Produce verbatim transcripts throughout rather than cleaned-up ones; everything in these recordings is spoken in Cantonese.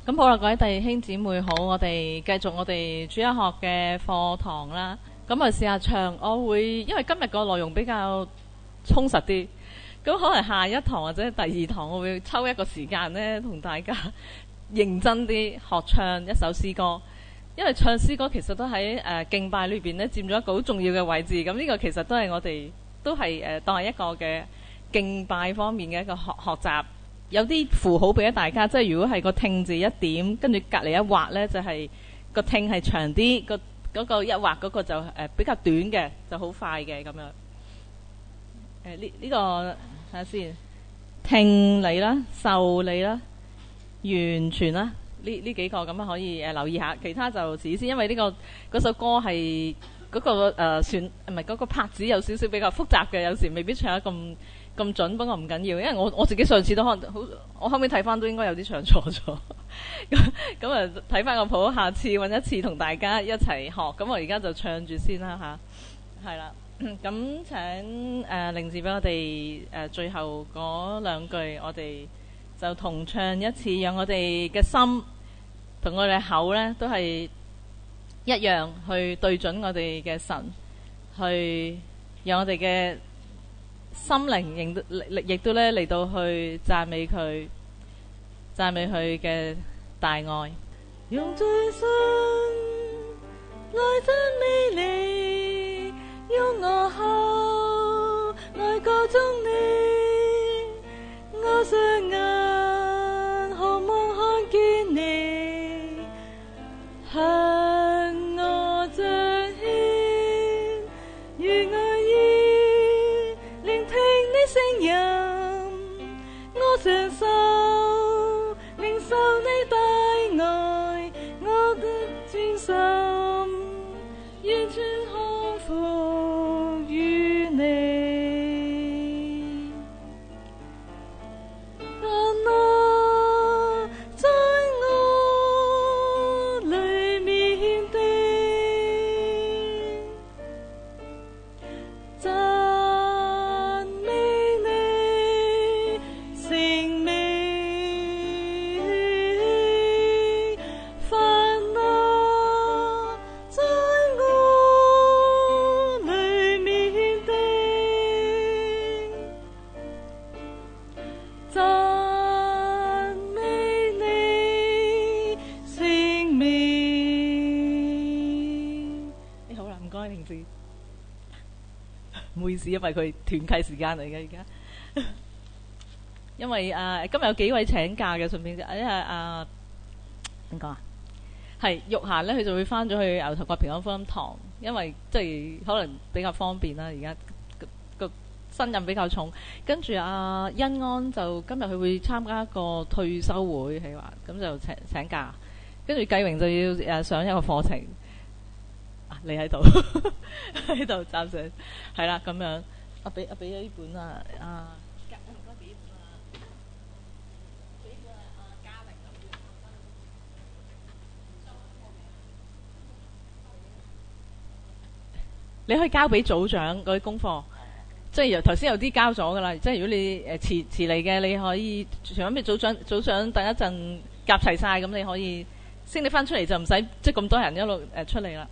咁好啦，各位弟兄姊妹好，我哋繼續我哋主日學嘅課堂啦。咁啊，試下唱，我會因為今日個內容比較充實啲，咁可能下一堂或者第二堂我會抽一個時間呢，同大家認真啲學唱一首詩歌。因為唱詩歌其實都喺誒、呃、敬拜裏邊呢佔咗一個好重要嘅位置。咁呢個其實都係我哋都係誒、呃、當係一個嘅敬拜方面嘅一個學學習。有啲符號俾咗大家，即係如果係個聽字一點，跟住隔離一畫呢，就係、是、個聽係長啲，個嗰個一畫嗰個就誒、呃、比較短嘅，就好快嘅咁樣。誒呢呢個睇下先，聽你啦，受你啦，完全啦，呢呢幾個咁啊可以誒、呃、留意下，其他就遲先，因為呢、這個嗰首歌係嗰、那個誒算唔係嗰個拍子有少少比較複雜嘅，有時未必唱得咁咁準，不過唔緊要，因為我我自己上次都可能好，我後尾睇翻都應該有啲唱錯咗。咁咁啊睇翻個譜，下次揾一次同大家一齊學。咁我而家就唱住先啦吓，係啦。咁請誒靈字俾我哋誒、呃、最後嗰兩句，我哋就同唱一次，讓我哋嘅心同我哋口呢都係一樣，去對準我哋嘅神，去讓我哋嘅心靈亦都咧嚟到去讚美佢，讚美佢嘅大愛。用盡心來讚美你，用我口來歌頌你，我雙眼渴望看見你，向我彰顯如愛意，聆聽你聲音，我承受領受你大愛，我的專心完全降服於你。但我在我裡面的讚美你聖名，凡我在我裡面的讚美你聖名。你好啦，唔該，靈志。唔好意思，因為佢團契時間嚟嘅而家。因為啊、呃，今日有幾位請假嘅，順便因為啊點講啊，係玉嫻咧，佢就會翻咗去牛頭角平安福音堂，因為即係可能比較方便啦。而家個個新任比較重，跟住阿欣安就今日佢會參加一個退休會，係話咁就請請假，跟住繼榮就要誒上一個課程。啊、你喺度喺度暫時係啦咁樣。我俾我俾咗呢本啊啊，唔該俾呢本啊，俾呢本啊啊嘉玲咁樣。你可以交俾組長嗰啲功課，即係由頭先有啲交咗噶啦。即係如果你誒遲遲嚟嘅，你可以全部俾組長組長等一陣夾齊晒，咁你可以升你翻出嚟就唔使即係咁多人一路誒、呃、出嚟啦。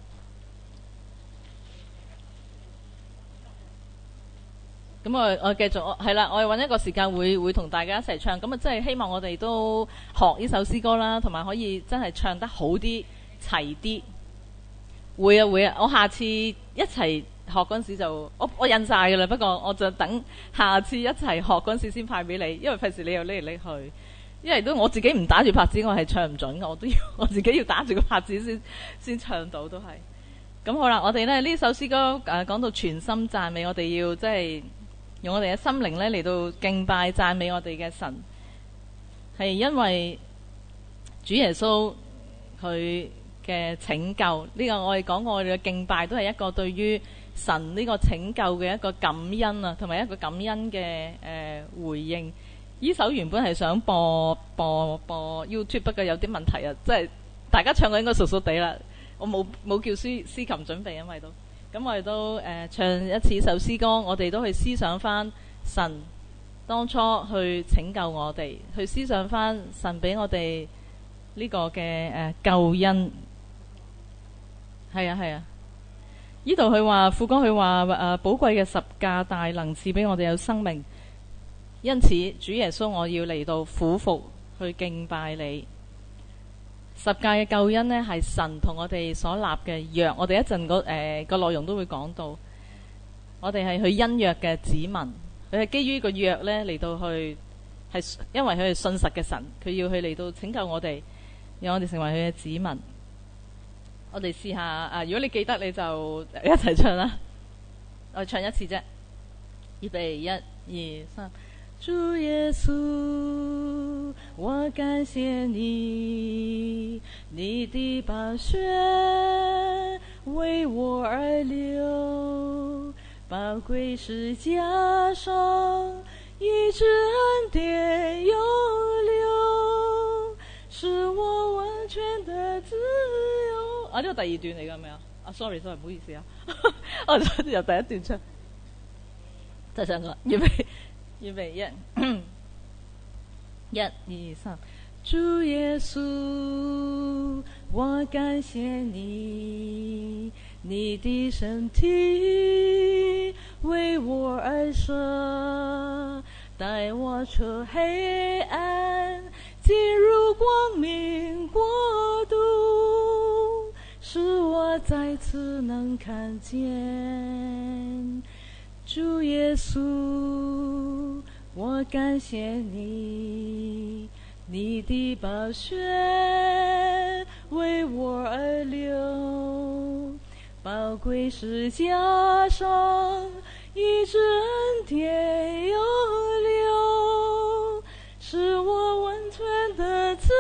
咁我我繼續我係啦，我哋揾一個時間會會同大家一齊唱。咁啊，真係希望我哋都學呢首詩歌啦，同埋可以真係唱得好啲、齊啲。會啊會啊，我下次一齊學嗰陣時就我我印晒噶啦，不過我就等下次一齊學嗰陣時先派俾你，因為費事你又拎嚟拎去，因為都我自己唔打住拍子，我係唱唔準嘅，我都要我自己要打住個拍子先先唱到都係。咁好啦，我哋咧呢首詩歌誒講到全心讚美，我哋要即係。用我哋嘅心靈咧嚟到敬拜讚美我哋嘅神，係因為主耶穌佢嘅拯救。呢個我哋講過，我哋嘅敬拜都係一個對於神呢個拯救嘅一個感恩啊，同埋一個感恩嘅誒回應。呢首原本係想播播播 YouTube， 不過有啲問題啊，即係大家唱嘅應該熟熟地啦。我冇冇叫司司琴準備，因為都。咁我哋都誒、呃、唱一次首詩歌，我哋都去思想翻神當初去拯救我哋，去思想翻神俾我哋呢個嘅誒救恩。係啊係啊，呢度佢話副歌佢話誒寶貴嘅十架大能賜俾我哋有生命，因此主耶穌我要嚟到俯伏去敬拜你。十架嘅救恩呢，係神同我哋所立嘅約，我哋一陣嗰誒個內容都會講到。我哋係佢恩約嘅子民，佢係基於個約呢嚟到去，係因為佢係信實嘅神，佢要去嚟到拯救我哋，讓我哋成為佢嘅子民。我哋試下啊！如果你記得，你就一齊唱啦。我哋唱一次啫，預備一、二、三。主耶穌，我感謝你，你的寶血為我而流，寶貴十架上醫治恩典湧流，使我完全的自由。啊，呢個第二段嚟㗎，係咪啊？啊 ，sorry sorry，唔好意思啊，我由第一段唱，再唱個，預備。預備一，一、二、三。主耶穌，我感謝你，你的身體為我而捨，帶我出黑暗，進入光明國度，使我再次能看見。主耶穌，我感謝你，你的寶血為我而流，寶貴十架上醫治恩典湧流，使我完全的自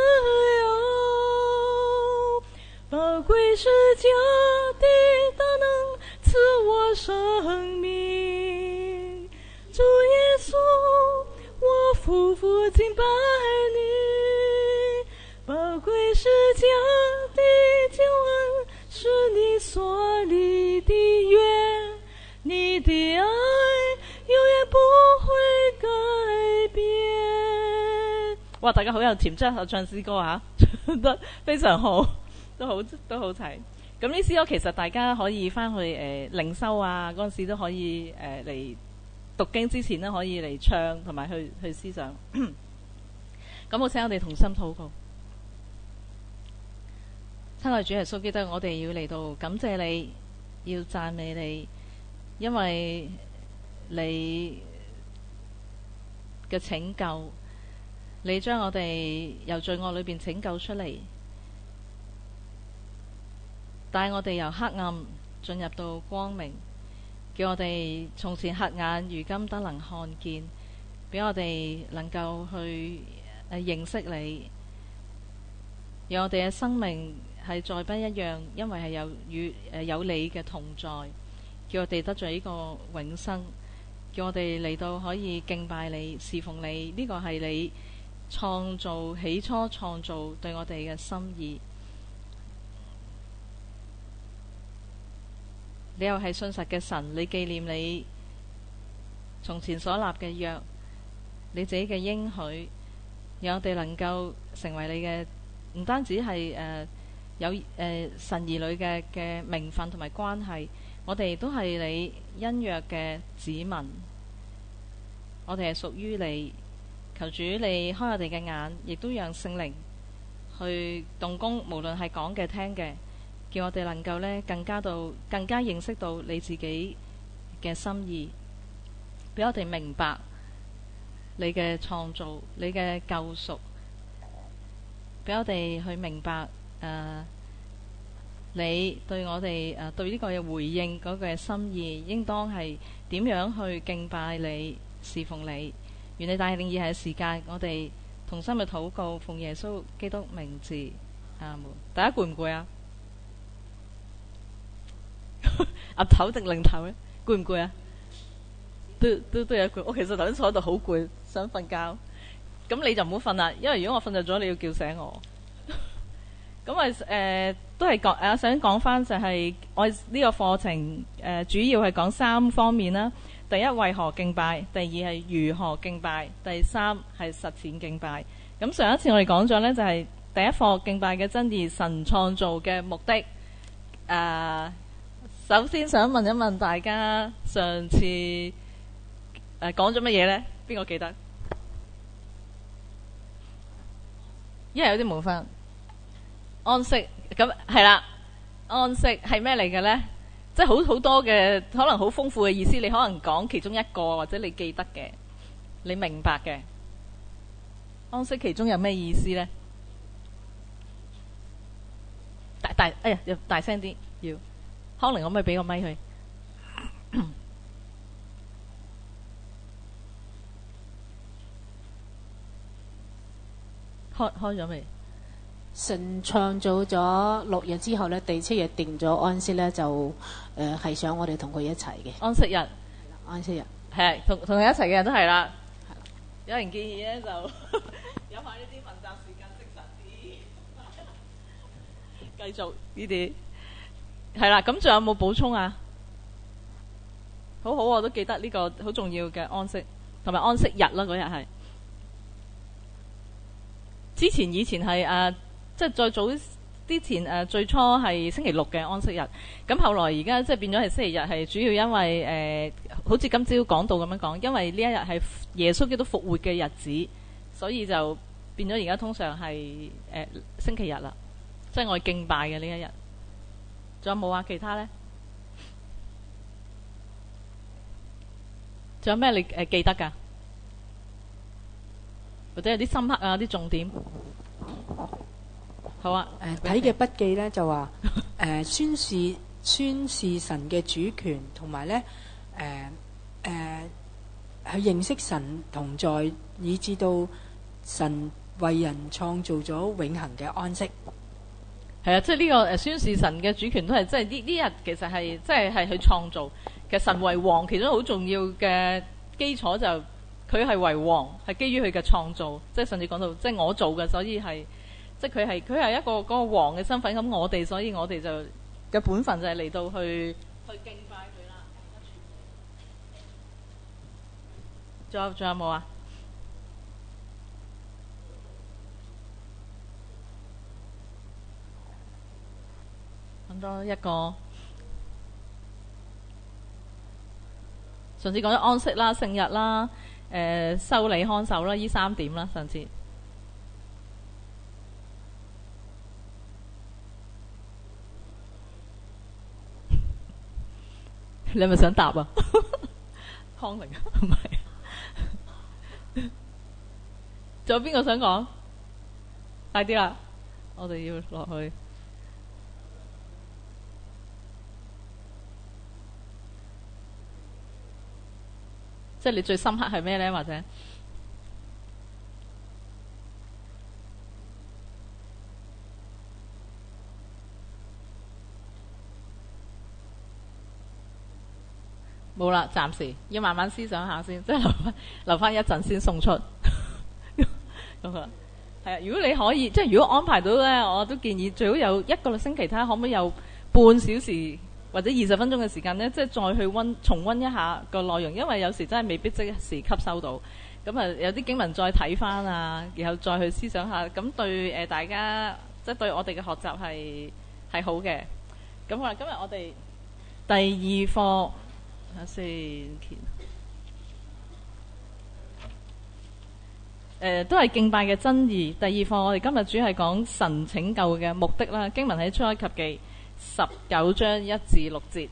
由，寶貴十架的大能賜我生命。主耶穌，我俯伏敬拜你，寶貴十架的救恩是你所立的約，你的愛永遠不會改變。哇！大家好有潛質，我唱詩歌啊，唱得非常好，都好都好齊。咁呢詩歌其實大家可以翻去誒靈修啊，嗰陣時都可以誒嚟。呃讀經之前呢，可以嚟唱同埋去去思想。咁我請我哋同心禱告。親愛主耶穌基督，我哋要嚟到感謝你，要讚美你，因為你嘅拯救，你將我哋由罪惡裏邊拯救出嚟，帶我哋由黑暗進入到光明。叫我哋從前黑眼，如今得能看見，俾我哋能夠去誒認識你，讓我哋嘅生命係再不一樣，因為係有與誒有你嘅同在，叫我哋得咗呢個永生，叫我哋嚟到可以敬拜你、侍奉你，呢個係你創造起初創造對我哋嘅心意。你又係信實嘅神，你紀念你從前所立嘅約，你自己嘅應許，讓我哋能夠成為你嘅，唔單止係誒、呃、有誒、呃、神兒女嘅嘅名分同埋關係，我哋都係你恩約嘅子民，我哋係屬於你。求主你開我哋嘅眼，亦都讓聖靈去動工，無論係講嘅聽嘅。叫我哋能夠呢更加到更加認識到你自己嘅心意，俾我哋明白你嘅創造、你嘅救贖，俾我哋去明白誒、呃、你對我哋誒、呃、對呢個嘅回應嗰個嘅心意，應當係點樣去敬拜你、侍奉你。願你帶領以下嘅時間，我哋同心嘅禱告，奉耶穌基督名字，阿門。大家攰唔攰啊？岌頭定擰頭咧？攰唔攰啊？都都都有攰。我其實頭先坐喺度好攰，想瞓覺。咁你就唔好瞓啦，因為如果我瞓着咗，你要叫醒我。咁啊誒，都係講誒，想講翻就係我呢個課程誒、呃，主要係講三方面啦。第一，為何敬拜；第二係如何敬拜；第三係實踐敬拜。咁上一次我哋講咗呢，就係、是、 第一課敬拜嘅真義，神創造嘅目的。誒、呃，首先想問一問大家，上次誒講咗乜嘢呢？邊個記得？因為有啲冇分安息，咁係啦。安息係咩嚟嘅呢？即係好好多嘅，可能好豐富嘅意思。你可能講其中一個，或者你記得嘅，你明白嘅。安息其中有咩意思呢？大大哎呀，要大聲啲，要康寧可唔可以俾個咪佢？開開咗未？ 神創造咗六日之後咧，第七日定咗安息咧，就誒係、呃、想我哋同佢一齊嘅安息日。 安息日係同同佢一齊嘅人都係啦。有人建議咧，就有下呢啲問責時間精神啲，繼續呢啲係啦。咁仲有冇補充啊？好好，我都記得呢個好重要嘅安息同埋安息日啦。嗰日係之前以前係誒。呃即係再早啲前誒、呃，最初係星期六嘅安息日。咁後來而家即係變咗係星期日，係主要因為誒、呃，好似今朝講到咁樣講，因為呢一日係耶穌基督復活嘅日子，所以就變咗而家通常係誒、呃、星期日啦。即係我哋敬拜嘅呢一日。仲有冇啊？其他呢？仲有咩你誒、呃、記得㗎？或者有啲深刻啊？啲重點？好啊， 誒睇嘅筆記咧就話誒、呃、宣示宣示神嘅主權，同埋咧誒誒去認識神同在，以至到神為人創造咗永恆嘅安息。 係啊，即係呢個誒宣示神嘅主權都係即係呢呢日其實係即係係去創造。其實神為王，其中好重要嘅基礎就佢係為王，係基於佢嘅創造。即係甚至講到即係我做嘅，所以係。即係佢係佢係一個嗰個王嘅身份，咁我哋所以我哋就嘅本分就係嚟到去去敬拜佢啦。仲有仲有冇啊？揾多一個。上次講咗安息啦、聖日啦、誒、呃、修理看守啦，呢三點啦，上次。你係咪想答啊？康寧唔係，仲有邊個想講？快啲啦！我哋要落去。即係你最深刻係咩呢？或者？冇啦，暫時要慢慢思想下先，即係留翻留翻一陣先送出。咁啊，係啊！如果你可以，即係如果安排到咧，我都建議最好有一個星期，睇下可唔可以有半小時或者二十分鐘嘅時間咧，即係再去溫重溫一下個內容，因為有時真係未必即時吸收到。咁啊，有啲經文再睇翻啊，然後再去思想下，咁對誒、呃、大家即係對我哋嘅學習係係好嘅。咁好啦，今日我哋第二課。睇下先，誒、呃、都係敬拜嘅真義。第二課我哋今日主要係講神拯救嘅目的啦。經文喺出埃及記十九章一至六節。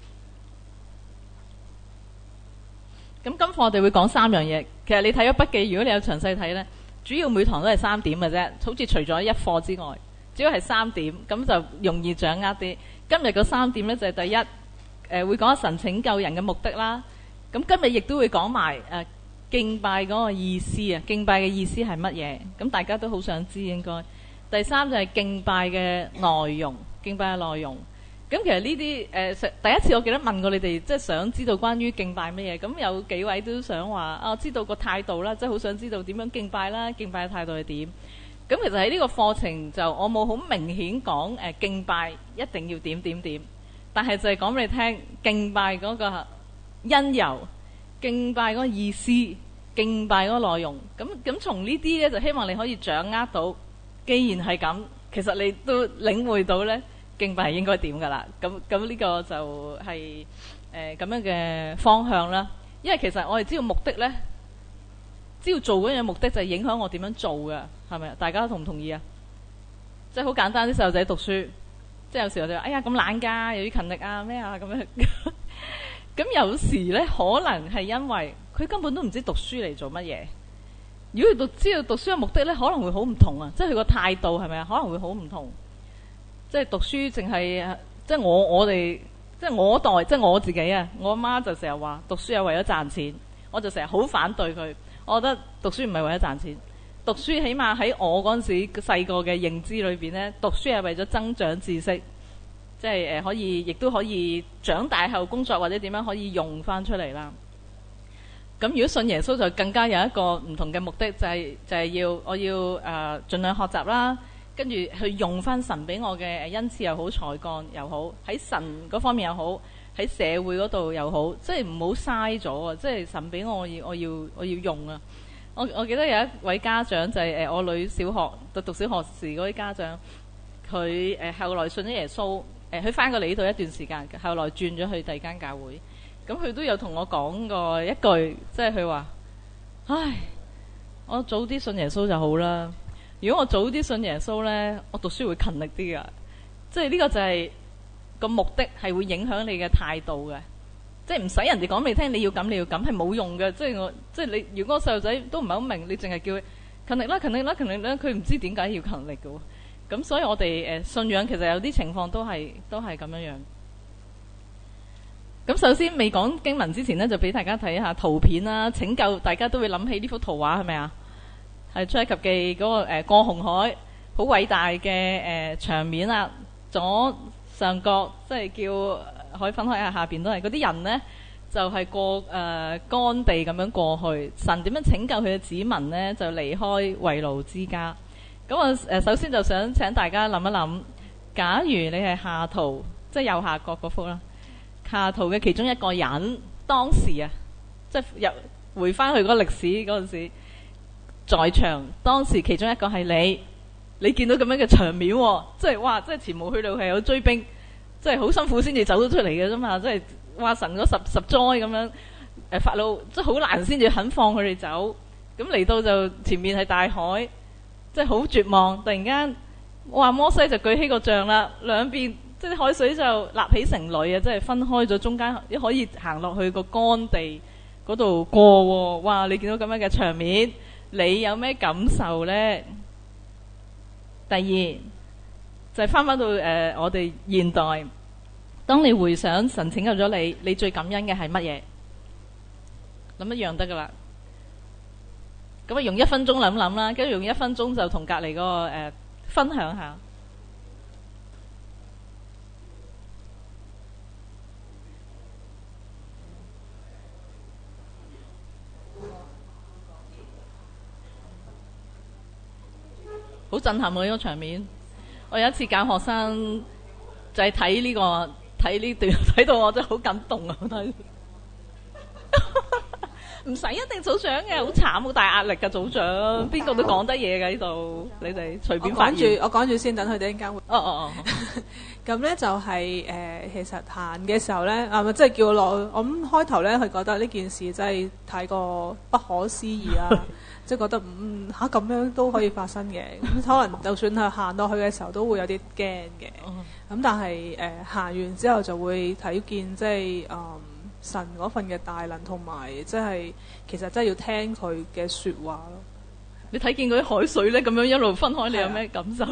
咁今課我哋會講三樣嘢。其實你睇咗筆記，如果你有詳細睇呢，主要每堂都係三點嘅啫。好似除咗一課之外，主要係三點，咁就容易掌握啲。今日嗰三點呢，就係、是、第一。誒、呃、會講神拯救人嘅目的啦，咁今日亦都會講埋誒敬拜嗰個意思啊，敬拜嘅意思係乜嘢？咁大家都好想知應該。第三就係敬拜嘅內容，敬拜嘅內容。咁其實呢啲誒第一次我記得問過你哋，即係想知道關於敬拜乜嘢。咁有幾位都想話啊，知道個態度啦，即係好想知道點樣敬拜啦，敬拜嘅態度係點。咁其實喺呢個課程就我冇好明顯講誒、呃、敬拜一定要點點點。但係就係講俾你聽，敬拜嗰個因由、敬拜嗰個意思、敬拜嗰個內容，咁咁從呢啲咧就希望你可以掌握到既然係咁，其實你都領會到咧敬拜係應該點噶啦。咁咁呢個就係誒咁樣嘅方向啦。因為其實我哋知道目的咧，只要做嗰樣目的就係影響我點樣做嘅，係咪？大家同唔同意啊？即係好簡單，啲細路仔讀書，即係有時我哋話：哎呀咁懶㗎，又要勤力啊咩啊咁樣。咁有時咧，可能係因為佢根本都唔知讀書嚟做乜嘢。如果佢讀知道讀書嘅目的咧，可能會好唔同啊！即係佢個態度係咪啊？可能會好唔同。即係讀書淨係即係我我哋即係我代即係我自己啊！我阿媽就成日話讀書係為咗賺錢，我就成日好反對佢。我覺得讀書唔係為咗賺錢，讀書起碼喺我嗰陣時細個嘅認知裏邊咧，讀書係為咗增長知識，即係誒可以，亦都可以長大後工作或者點樣可以用翻出嚟啦。咁如果信耶穌就更加有一個唔同嘅目的，就係、是、就係、是、要我要誒、呃、盡量學習啦，跟住去用翻神俾我嘅恩賜又好，才幹又好，喺神嗰方面又好，喺社會嗰度又好，即係唔好嘥咗啊！即係神俾我，我要我要我要用啊！我我記得有一位家長就係、是、誒、呃、我女小學讀讀小學時嗰啲家長，佢誒、呃、後來信咗耶穌，誒佢翻過嚟呢度一段時間，後來轉咗去第二間教會。咁佢都有同我講過一句，即係佢話：唉，我早啲信耶穌就好啦。如果我早啲信耶穌呢，我讀書會勤力啲噶。即係呢個就係、是、個目的係會影響你嘅態度嘅。即係唔使人哋講俾你聽，你要咁你要咁係冇用嘅。即係我即係你，如果個細路仔都唔係好明，你淨係叫佢勤力啦、勤力啦、勤力啦，佢唔知點解要勤力嘅。咁所以我哋誒、呃、信仰其實有啲情況都係都係咁樣樣。咁首先未講經文之前呢，就俾大家睇下圖片啦。拯救大家都會諗起呢幅圖畫係咪啊？係出埃及記嗰、那個誒、呃、過紅海好偉大嘅誒、呃、場面啦。左上角即係叫海分開下，下邊都係嗰啲人呢，就係、是、過誒、呃、乾地咁樣過去。神點樣拯救佢嘅子民呢？就離開為奴之家。咁我誒首先就想請大家諗一諗，假如你係下圖，即係右下角嗰幅啦。下圖嘅其中一個人，當時啊，即係入回翻去嗰個歷史嗰陣時，在場當時其中一個係你，你見到咁樣嘅場面、哦，即係哇，即係前無去路係有追兵，即係好辛苦先至走咗出嚟嘅啫嘛，即係哇神嗰十十災咁樣，誒法老即係好難先至肯放佢哋走，咁嚟到就前面係大海，即係好絕望，突然間哇摩西就舉起個杖啦，兩邊。即係啲海水就立起成壘啊！即係分開咗中間，你可以行落去個乾地嗰度過喎、哦。哇！你見到咁樣嘅場面，你有咩感受呢？第二就係翻返到誒、呃、我哋現代，當你回想神拯救咗你，你最感恩嘅係乜嘢？諗一樣得噶啦。咁啊，用一分鐘諗諗啦，跟住用一分鐘就同隔離嗰個、呃、分享下。好震撼喎！呢個場面，我有一次教學生就係睇呢個睇呢段，睇到我真係好感動啊！睇唔使一定組長嘅，好慘好大壓力嘅組長，邊個都講得嘢嘅呢度，你哋隨便發言。 我講住先，等佢哋一陣間會。 哦哦哦。 咁咧就係、是、誒、呃，其實行嘅時候咧，啊咪即係叫我落。我諗開頭咧，佢覺得呢件事真係太過不可思議啦。即係覺得嗯嚇咁樣都可以發生嘅，咁可能就算係行到去嘅時候都會有啲驚嘅。咁但係誒行完之後就會睇見即係誒神嗰份嘅大能，同埋即係其實真係要聽佢嘅説話咯。 你睇見嗰啲海水咧咁樣一路分開，你有咩感受？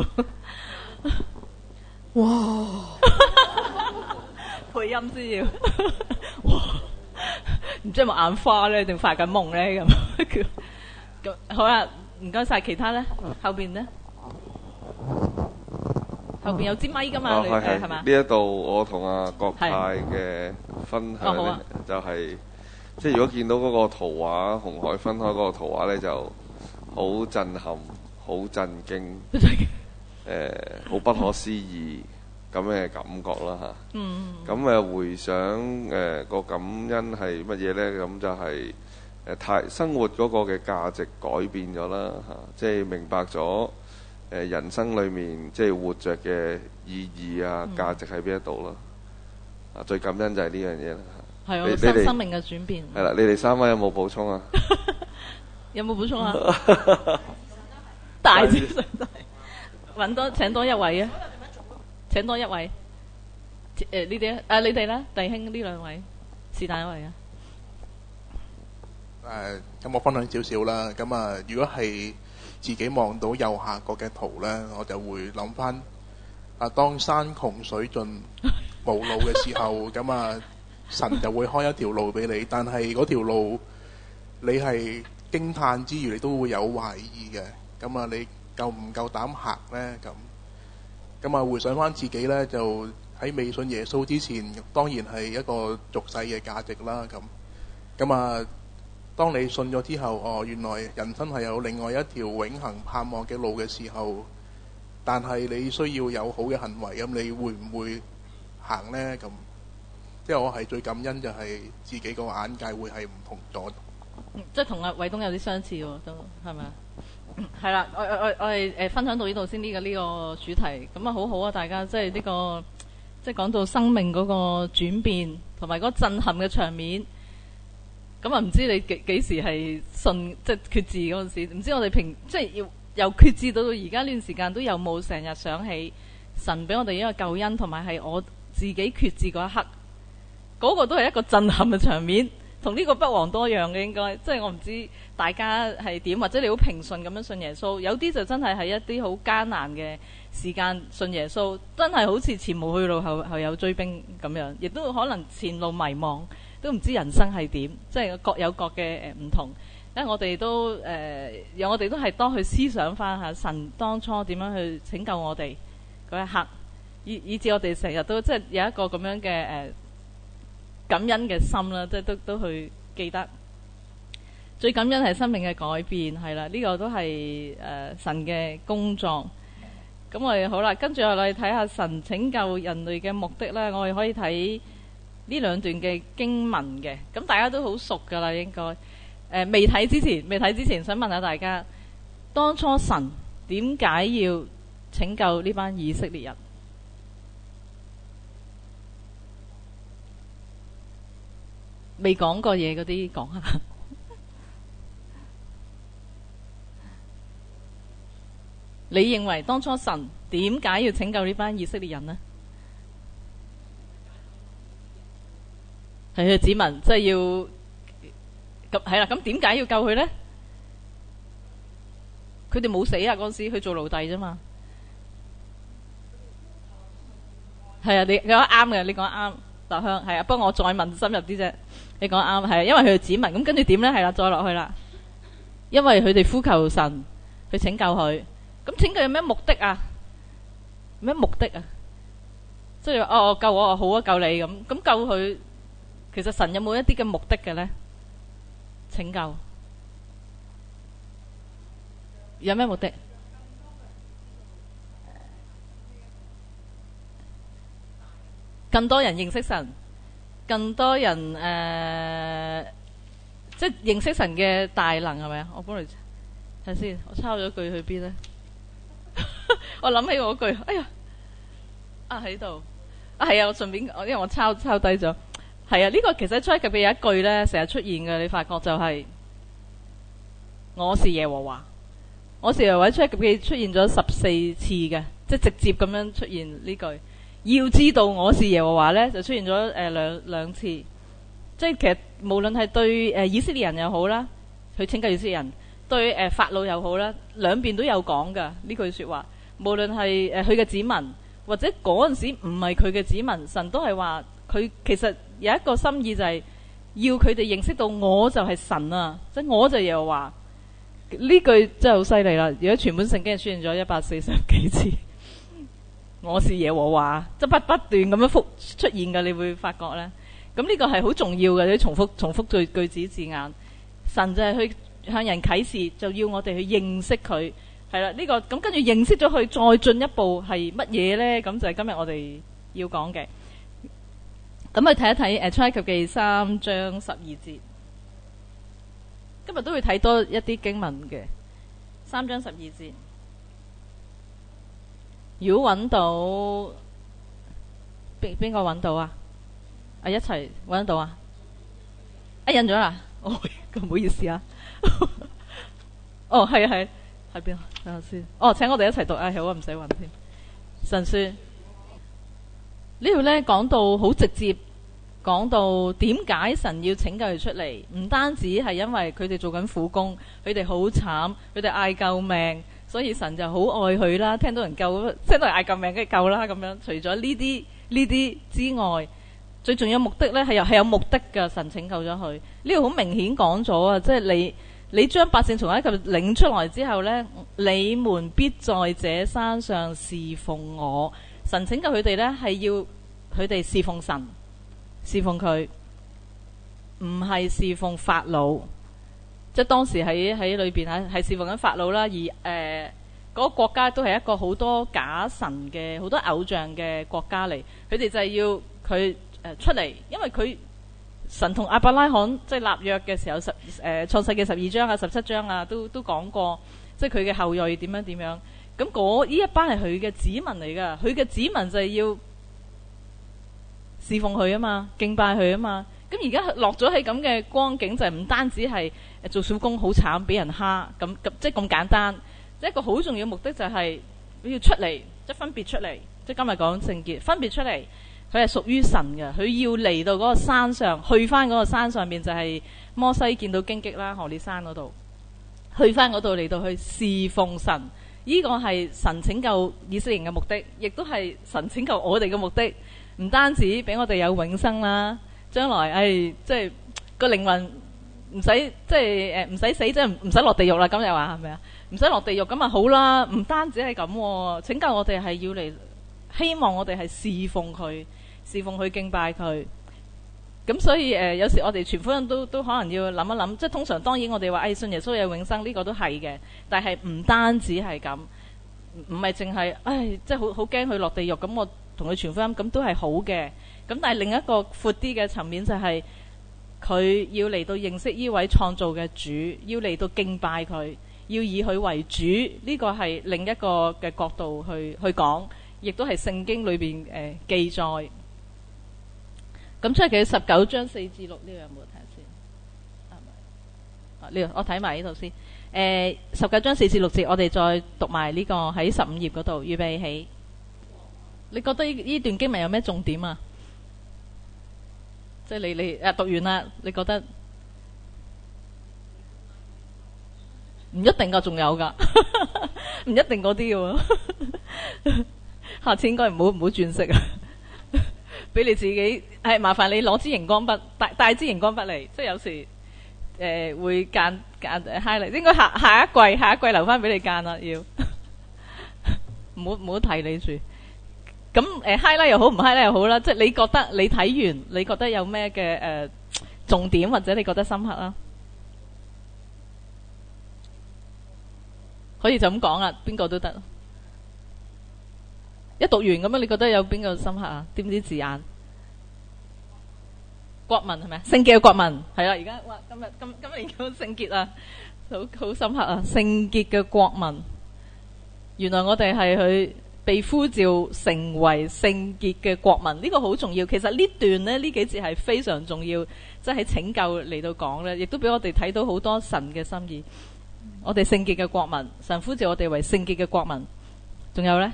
哇！ 配音先要哇！唔知有冇眼花咧，定發緊夢咧咁？好啦，唔該晒。其他咧，後邊咧，後邊有支咪噶嘛？你係嘛？ 呢一度我同阿國泰嘅分享咧，就係即係如果見到嗰個圖畫紅海分開嗰個圖畫咧，就好震撼、好震驚，誒，好不可思議咁嘅感覺啦嚇。嗯。咁誒回想誒個感恩係乜嘢咧？咁就係。誒太生活嗰個嘅價值改變咗啦嚇，即係明白咗誒誒人生裏面即係活着嘅意義啊、價值喺邊一度咯。啊，最感恩就係呢樣嘢啦。 係啊， 你生生命嘅轉變。 係啦，你哋三位有冇補充啊？ 有冇補充啊？大致上都係揾多請多一位啊！請多一位。誒呢啲啊，你哋咧，弟兄呢兩位是但一位啊？ 誒，咁我分享少少啦。咁啊，如果係自己望到右下角嘅圖咧，我就會諗翻啊，當山窮水盡無路嘅時候，咁啊，神就會開一條路俾你。但係嗰條路你係驚嘆之餘，你都會有懷疑嘅。咁啊，你夠唔夠膽行咧？咁咁啊，回想翻自己咧，就喺未信耶穌之前，當然係一個俗世嘅價值啦。咁咁啊，當你信咗之後，哦，原來人生係有另外一條永恆盼望嘅路嘅時候，但係你需要有好嘅行為，咁你會唔會行呢？咁即係我係最感恩就係自己個眼界會係唔同咗。 即係同阿偉東有啲相似喎，都係咪啊？係啦，我我我哋誒分享到呢度先，呢個呢個主題咁啊，好好啊，大家即係呢個即係講到生命嗰個轉變同埋嗰個震撼嘅場面。咁啊，唔知你幾幾時係信即係決志嗰陣時？唔知我哋平即係要由決志到到而家呢段時間，都有冇成日想起神俾我哋一個救恩，同埋係我自己決志嗰一刻，嗰、嗰個都係一個震撼嘅場面，同呢個不遑多讓嘅應該。即係我唔知大家係點，或者你好平順咁樣信耶穌，有啲就真係喺一啲好艱難嘅時間信耶穌，真係好似前無去路後後有追兵咁樣，亦都可能前路迷茫。都唔知人生係點，即係各有各嘅誒唔同。因為我哋都誒，有、呃、我哋都係多去思想翻下神當初點樣去拯救我哋嗰一刻，以以至我哋成日都即係有一個咁樣嘅誒、呃、感恩嘅心啦，即係都都去記得。最感恩係生命嘅改變，係啦，呢、這個都係誒、呃、神嘅工作。咁我哋好啦，跟住我哋睇下神拯救人類嘅目的咧，我哋可以睇呢兩段嘅經文嘅，咁大家都好熟噶啦，應該誒未睇之前，未睇之前想問下大家，當初神點解要拯救呢班以色列人？未講過嘢嗰啲講下，你認為當初神點解要拯救呢班以色列人呢？係佢子民，即係要咁係啦。咁點解要救佢呢？佢哋冇死啊！嗰陣時佢做奴隸啫嘛。係啊，你你講啱嘅，你講啱。立香係啊，不過我再問深入啲啫。你講啱係啊，因為佢哋子民咁，跟住點呢？係啦，再落去啦。因為佢哋呼求神去拯救佢，咁拯救有咩目的啊？咩目的啊？即係哦，救我好啊，救你咁，咁救佢。其實神有冇一啲嘅目的嘅呢？拯救有咩目的？更多人認識神，更多人誒、呃，即係認識神嘅大能係咪啊？我幫你睇先，我抄咗句去邊呢？我諗起我句，哎呀，啊喺度，啊係啊，我順便，因為我抄抄低咗。係啊，呢、這個其實出埃及記有一句呢，成日出現嘅，你發覺就係、是、我是耶和華，我是耶和華出埃及記出現咗十四次嘅，即係直接咁樣出現呢句。要知道我是耶和華呢，就出現咗誒、呃、兩兩次。即係其實無論係對誒、呃、以色列人又好啦，去拯救以色列人，對誒、呃、法老又好啦，兩邊都有講噶呢句說話。無論係誒佢嘅子民，或者嗰陣時唔係佢嘅子民，神都係話佢其實。有一個心意就係要佢哋認識到我就係神啊，即係我就耶和華。呢句真係好犀利啦！如果全本聖經出現咗一百四十幾次，我是耶和華，即係不不斷咁樣復出現嘅，你會發覺呢。咁呢個係好重要嘅，你重複重複句句子字眼。神就係去向人啟示，就要我哋去認識佢。係啦，呢個咁跟住認識咗佢，再進一步係乜嘢呢？咁就係今日我哋要講嘅。咁去睇一睇誒出埃及記三章十二節，今日都會睇多一啲經文嘅三章十二節。 如果揾到邊邊個揾到啊？啊一齊揾到啊？啊印咗啦？哦，咁唔好意思啊。哦，係啊係，喺邊啊？等下先。哦，請我哋一齊讀啊！好啊，唔使揾添。神書呢度咧講到好直接，講到點解神要拯救佢出嚟，唔單止係因為佢哋做緊苦工，佢哋好慘，佢哋嗌救命，所以神就好愛佢啦。聽到人救，聽到人嗌救命，梗係救啦咁樣。除咗呢啲呢啲之外，最重要目的咧係有係有目的嘅。神拯救咗佢，呢度好明顯講咗啊！即係你你將百姓從埃及領出來之後呢，你們必在這山上侍奉我。神拯救佢哋呢，係要佢哋侍奉神，侍奉佢，唔係侍奉法老。即係當時喺喺裏邊係係侍奉緊法老啦，而誒嗰、呃那個國家都係一個好多假神嘅好多偶像嘅國家嚟。佢哋就係要佢誒、呃、出嚟，因為佢神同亞伯拉罕即係立約嘅時候，十誒創世記十二章啊、十七章啊，都都講過，即係佢嘅後裔點樣點樣。咁嗰呢一班係佢嘅子民嚟噶，佢嘅子民就係要侍奉佢啊嘛，敬拜佢啊嘛。咁而家落咗喺咁嘅光景，就係唔單止係做小工好慘，俾人蝦咁咁，即係咁簡單。即係一個好重要嘅目的就係要出嚟，即係分別出嚟。即係今日講聖潔，分別出嚟，佢係屬於神嘅。佢要嚟到嗰個山上，去翻嗰個山上面，就係摩西見到荊棘啦，何烈山嗰度，去翻嗰度嚟到去侍奉神。呢個係神拯救以色列人嘅目的，亦都係神拯救我哋嘅目的。唔單止俾我哋有永生啦，將來誒、哎、即係個靈魂唔使即係誒唔使死，即係唔使落地獄啦。咁又話係咪啊？唔使落地獄咁啊好啦。唔單止係咁，拯救我哋係要嚟，希望我哋係侍奉佢，侍奉佢敬拜佢。咁所以誒、呃，有時我哋傳福音都都可能要諗一諗，即係通常當然我哋話誒信耶穌有永生，呢、這個都係嘅，但係唔單止係咁，唔係淨係誒即係好好驚佢落地獄，咁我同佢傳福音咁都係好嘅。咁但係另一個闊啲嘅層面就係、是、佢要嚟到認識呢位創造嘅主，要嚟到敬拜佢，要以佢為主，呢、這個係另一個嘅角度去去講，亦都係聖經裏邊誒、呃、記載。咁出嚟十九章四至六呢個有冇睇先？啊，呢個我睇埋呢度先。誒，十九章四至六節，我哋再讀埋呢、這個喺十五頁嗰度。預備起。你覺得呢呢段經文有咩重點啊？即係你你誒讀完啦，你覺得唔一定噶，仲有噶，唔一定嗰啲嘅。下次應該唔好唔好轉色啊！俾你自己係麻煩你攞支熒光筆，帶帶支熒光筆嚟，即係有時誒、呃、會間間 highlight，應該下下一季下一季留翻俾你間啦，要唔好唔好提你住。咁誒、呃、highlight 又好，唔 highlight 又好啦，即係你覺得你睇完，你覺得有咩嘅誒重點或者你覺得深刻啦？可以就咁講啦，邊個都得。一讀完咁樣，你覺得有邊個深刻啊？知唔知字眼？國民係咪啊？聖潔嘅國民係啦，而家哇，今日今今年叫聖潔啊，好好深刻啊！聖潔嘅國民，原來我哋係佢被呼召成為聖潔嘅國民，呢個好重要。其實呢段呢，呢幾節係非常重要，即係喺拯救嚟到講呢，亦都俾我哋睇到好多神嘅心意。我哋聖潔嘅國民，神呼召我哋為聖潔嘅國民，仲有呢？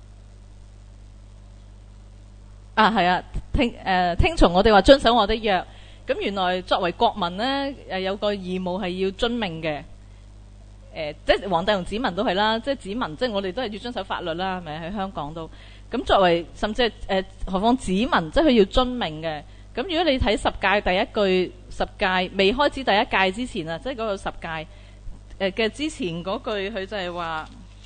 啊，係啊，聽誒、呃、聽從我哋話遵守我的約。咁原來作為國民呢，誒、呃、有個義務係要遵命嘅。誒、呃，即係皇帝同子民都係啦，即係子民，即係我哋都係要遵守法律啦，係咪喺香港都？咁作為甚至係誒、呃，何況子民，即係佢要遵命嘅。咁如果你睇十誡第一句，十誡未開始第一誡之前啊，即係嗰個十誡誒嘅之前嗰句，佢就係話：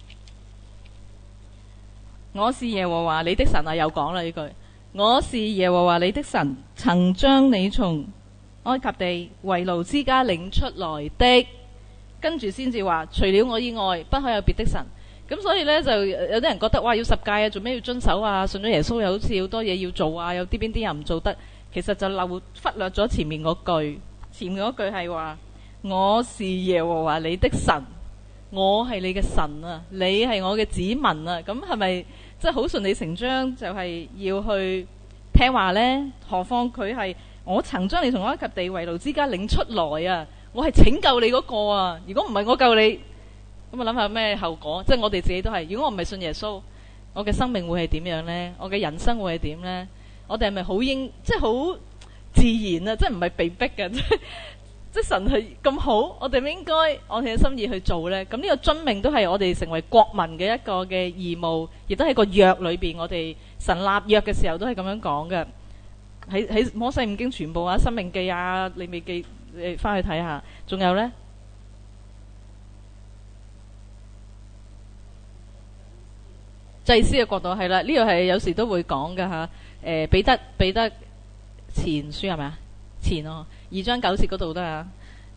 我是耶和華你的神啊，又講啦呢句。我是耶和華你的神，曾將你從埃及地為奴之家領出來的。跟住先至話，除了我以外，不可有別的神。咁所以呢，就有啲人覺得，哇，要十誡啊，做咩要遵守啊？信咗耶穌又好似好多嘢要做啊，有啲邊啲又唔做得。其實就漏忽略咗前面嗰句，前面嗰句係話，我是耶和華你的神，我係你嘅神啊，你係我嘅子民啊。咁係咪即係好順理成章就係要去聽話呢。何況佢係我曾將你從埃及地為奴之家領出來啊！我係拯救你嗰個啊！如果唔係我救你，咁啊諗下咩後果？即係我哋自己都係。如果我唔係信耶穌，我嘅生命會係點樣呢？我嘅人生會係點呢？我哋係咪好應即係好自然啊？即係唔係被逼嘅？即係即係神係咁好，我哋咪應該按佢嘅心意去做呢？咁呢個遵命都係我哋成為國民嘅一個嘅義務，亦都係個約裏邊，我哋神立約嘅時候都係咁樣講嘅。喺喺摩西五經全部啊，申命記啊，利未記，你翻去睇下。仲有呢，祭司嘅角度係啦，呢個係有時都會講㗎吓。誒，彼得彼得前書係咪啊？前哦，二章九節嗰度都係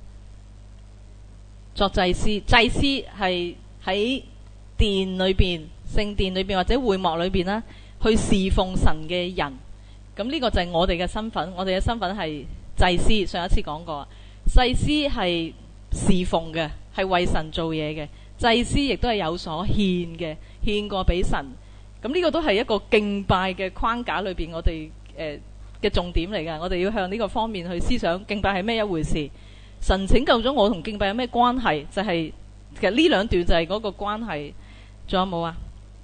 作祭司，祭司係喺殿裏邊、聖殿裏邊或者會幕裏邊啦，去侍奉神嘅人。咁呢個就係我哋嘅身份，我哋嘅身份係祭司。上一次講過，祭司係侍奉嘅，係為神做嘢嘅。祭司亦都係有所獻嘅，獻過俾神。咁呢個都係一個敬拜嘅框架裏邊，我哋誒嘅重點嚟㗎。我哋要向呢個方面去思想，敬拜係咩一回事？神拯救咗我同敬拜有咩關係？就係、是、其實呢兩段就係嗰個關係。仲有冇啊？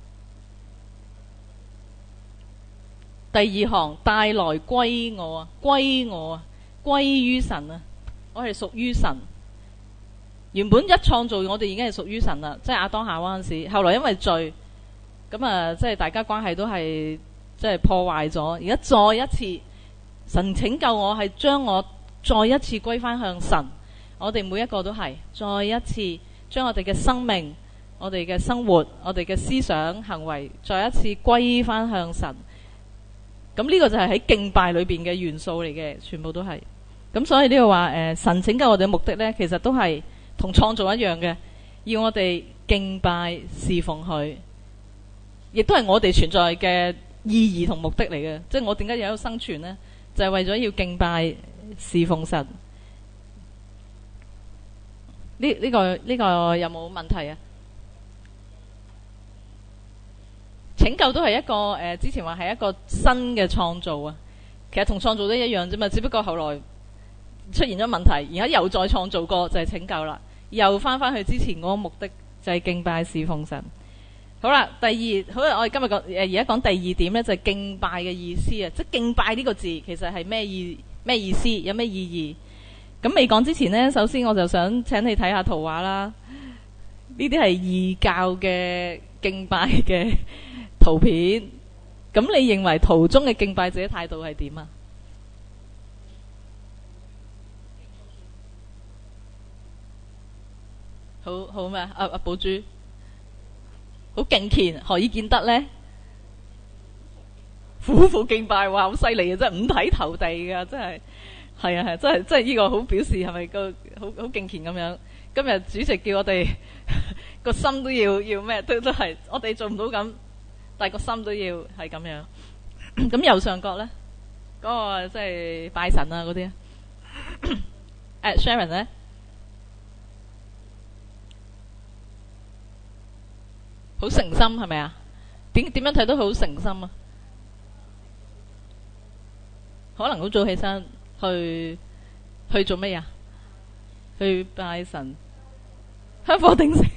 第二行，帶來歸我啊，歸我啊，歸於神啊，我係屬於神。原本一創造我哋已經係屬於神啦，即係亞當夏娃嗰陣時，後來因為罪，咁啊，即係大家關係都係即係破壞咗。而家再一次，神拯救我係將我再一次歸翻向神。我哋每一個都係再一次將我哋嘅生命、我哋嘅生活、我哋嘅思想行為，再一次歸翻向神。咁呢個就係喺敬拜裏邊嘅元素嚟嘅，全部都係。咁所以呢個話誒，神拯救我哋嘅目的呢，其實都係同創造一樣嘅，要我哋敬拜侍奉佢，亦都係我哋存在嘅意義同目的嚟嘅。即係我點解要喺度生存呢？就係為咗要敬拜侍奉神。呢呢個呢個有冇問題啊？拯救都係一個誒、呃，之前話係一個新嘅創造啊。其實同創造都一樣啫嘛，只不過後來出現咗問題，而家又再創造過，就係拯救啦。又翻翻去之前嗰個目的，就係敬拜侍奉神。好啦，第二，好啦，我哋今日講誒，而家講第二點呢，就係敬拜嘅意思啊。即係敬拜呢個字，其實係咩意咩意思？有咩意義？咁未講之前呢，首先我就想請你睇下圖畫啦。呢啲係異教嘅敬拜嘅圖片，咁你認為圖中嘅敬拜者態度係點啊？好好咩？阿阿寶珠好敬虔，何以見得呢？苦苦敬拜，哇，好犀利啊！真係五體投地噶，真係係啊係，真係真係呢個好表示係咪個好好敬虔咁樣？今日主席叫我哋個心都要要咩？都都係我哋做唔到咁。但係個心都要係咁樣。咁右上角呢，嗰、嗰個即係拜神啊嗰啲。誒 Sharon 呢，好誠心係咪啊？點點樣睇都好誠心啊？可能好早起身去去做咩啊？去拜神，香火鼎盛。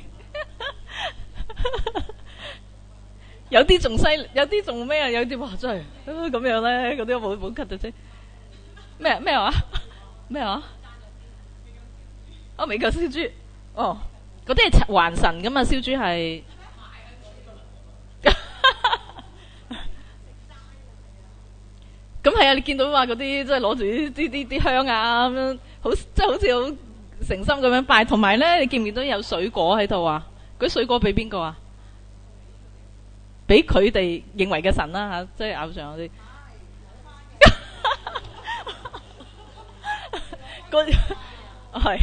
有啲仲犀，有啲仲咩啊？有啲哇真係咁樣咧，嗰啲冇冇 cut 到啫。咩咩話？咩話？哦，美國燒豬。哦，嗰啲係還神噶嘛？燒豬係。咁係啊！你見到話嗰啲即係攞住啲啲啲啲香啊咁樣，好即係好似好誠心咁樣拜。同埋咧，你見唔見到有水果喺度啊？嗰啲水果俾邊個啊？俾佢哋認為嘅神啦吓，即係偶像嗰啲。個係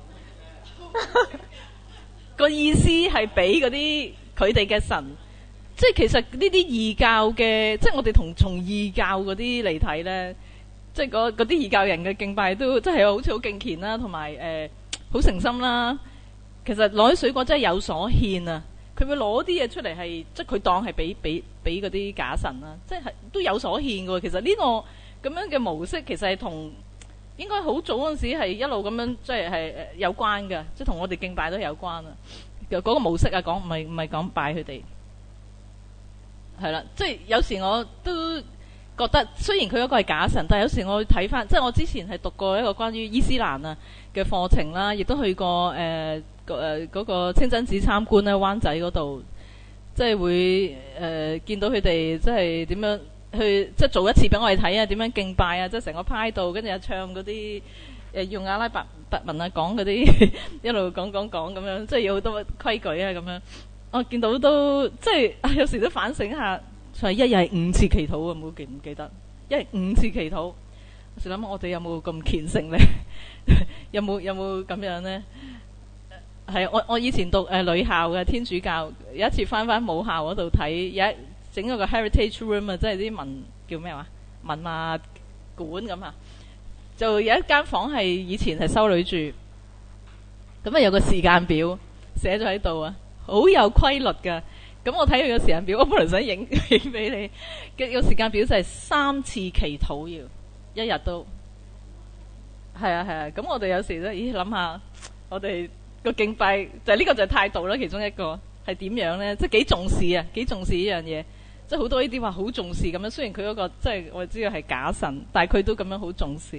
個意思係俾嗰啲佢哋嘅神，即係其實呢啲異教嘅，即係我哋同從異教嗰啲嚟睇咧，即係嗰嗰啲異教人嘅敬拜都即係好似好敬虔啦，同埋誒好誠心啦。其實攞啲水果真係有所獻啊！佢會攞啲嘢出嚟係，即係佢當係俾俾俾嗰啲假神啦，即係都有所獻嘅喎。其實呢個咁樣嘅模式其實係同應該好早嗰陣時係一路咁樣即係係有關嘅，即係同我哋敬拜都有關啊。嗰、嗰個模式啊，講唔係唔係講拜佢哋，係啦，即係有時我都覺得雖然佢嗰個係假神，但係有時我睇翻，即係我之前係讀過一個關於伊斯蘭啊嘅課程啦，亦都去過誒誒嗰個清真寺參觀咧，灣仔嗰度，即係會誒、呃、見到佢哋即係點樣去即係做一次俾我哋睇啊，點樣敬拜啊，即係成個派度，跟住又唱嗰啲誒用阿拉伯文啊講嗰啲一路講講講咁樣，即係有好多規矩啊咁樣。我見到都即係有時都反省下，就係一日係五次祈禱啊！冇記唔記得？一日五次祈禱，有時諗我哋有冇咁虔誠咧？有冇有冇咁樣咧？係我我以前讀誒、呃、女校嘅天主教，有一次翻翻母校嗰度睇，有一整咗個 heritage room 啊，即係啲文叫咩話文物館咁啊，就有一間房係以前係修女住，咁啊有個時間表寫咗喺度啊。好有規律㗎，咁我睇佢個時間表，我本來想影影俾你嘅個時間表就係三次祈禱要一日都係啊係啊，咁我哋有時都咦諗下，我哋個敬拜就係呢個就係態度啦，其中一個係點樣咧？即係幾重視啊，幾重視呢樣嘢，即係好多呢啲話好重視咁樣。雖然佢嗰個即係我知道係假神，但係佢都咁樣好重視。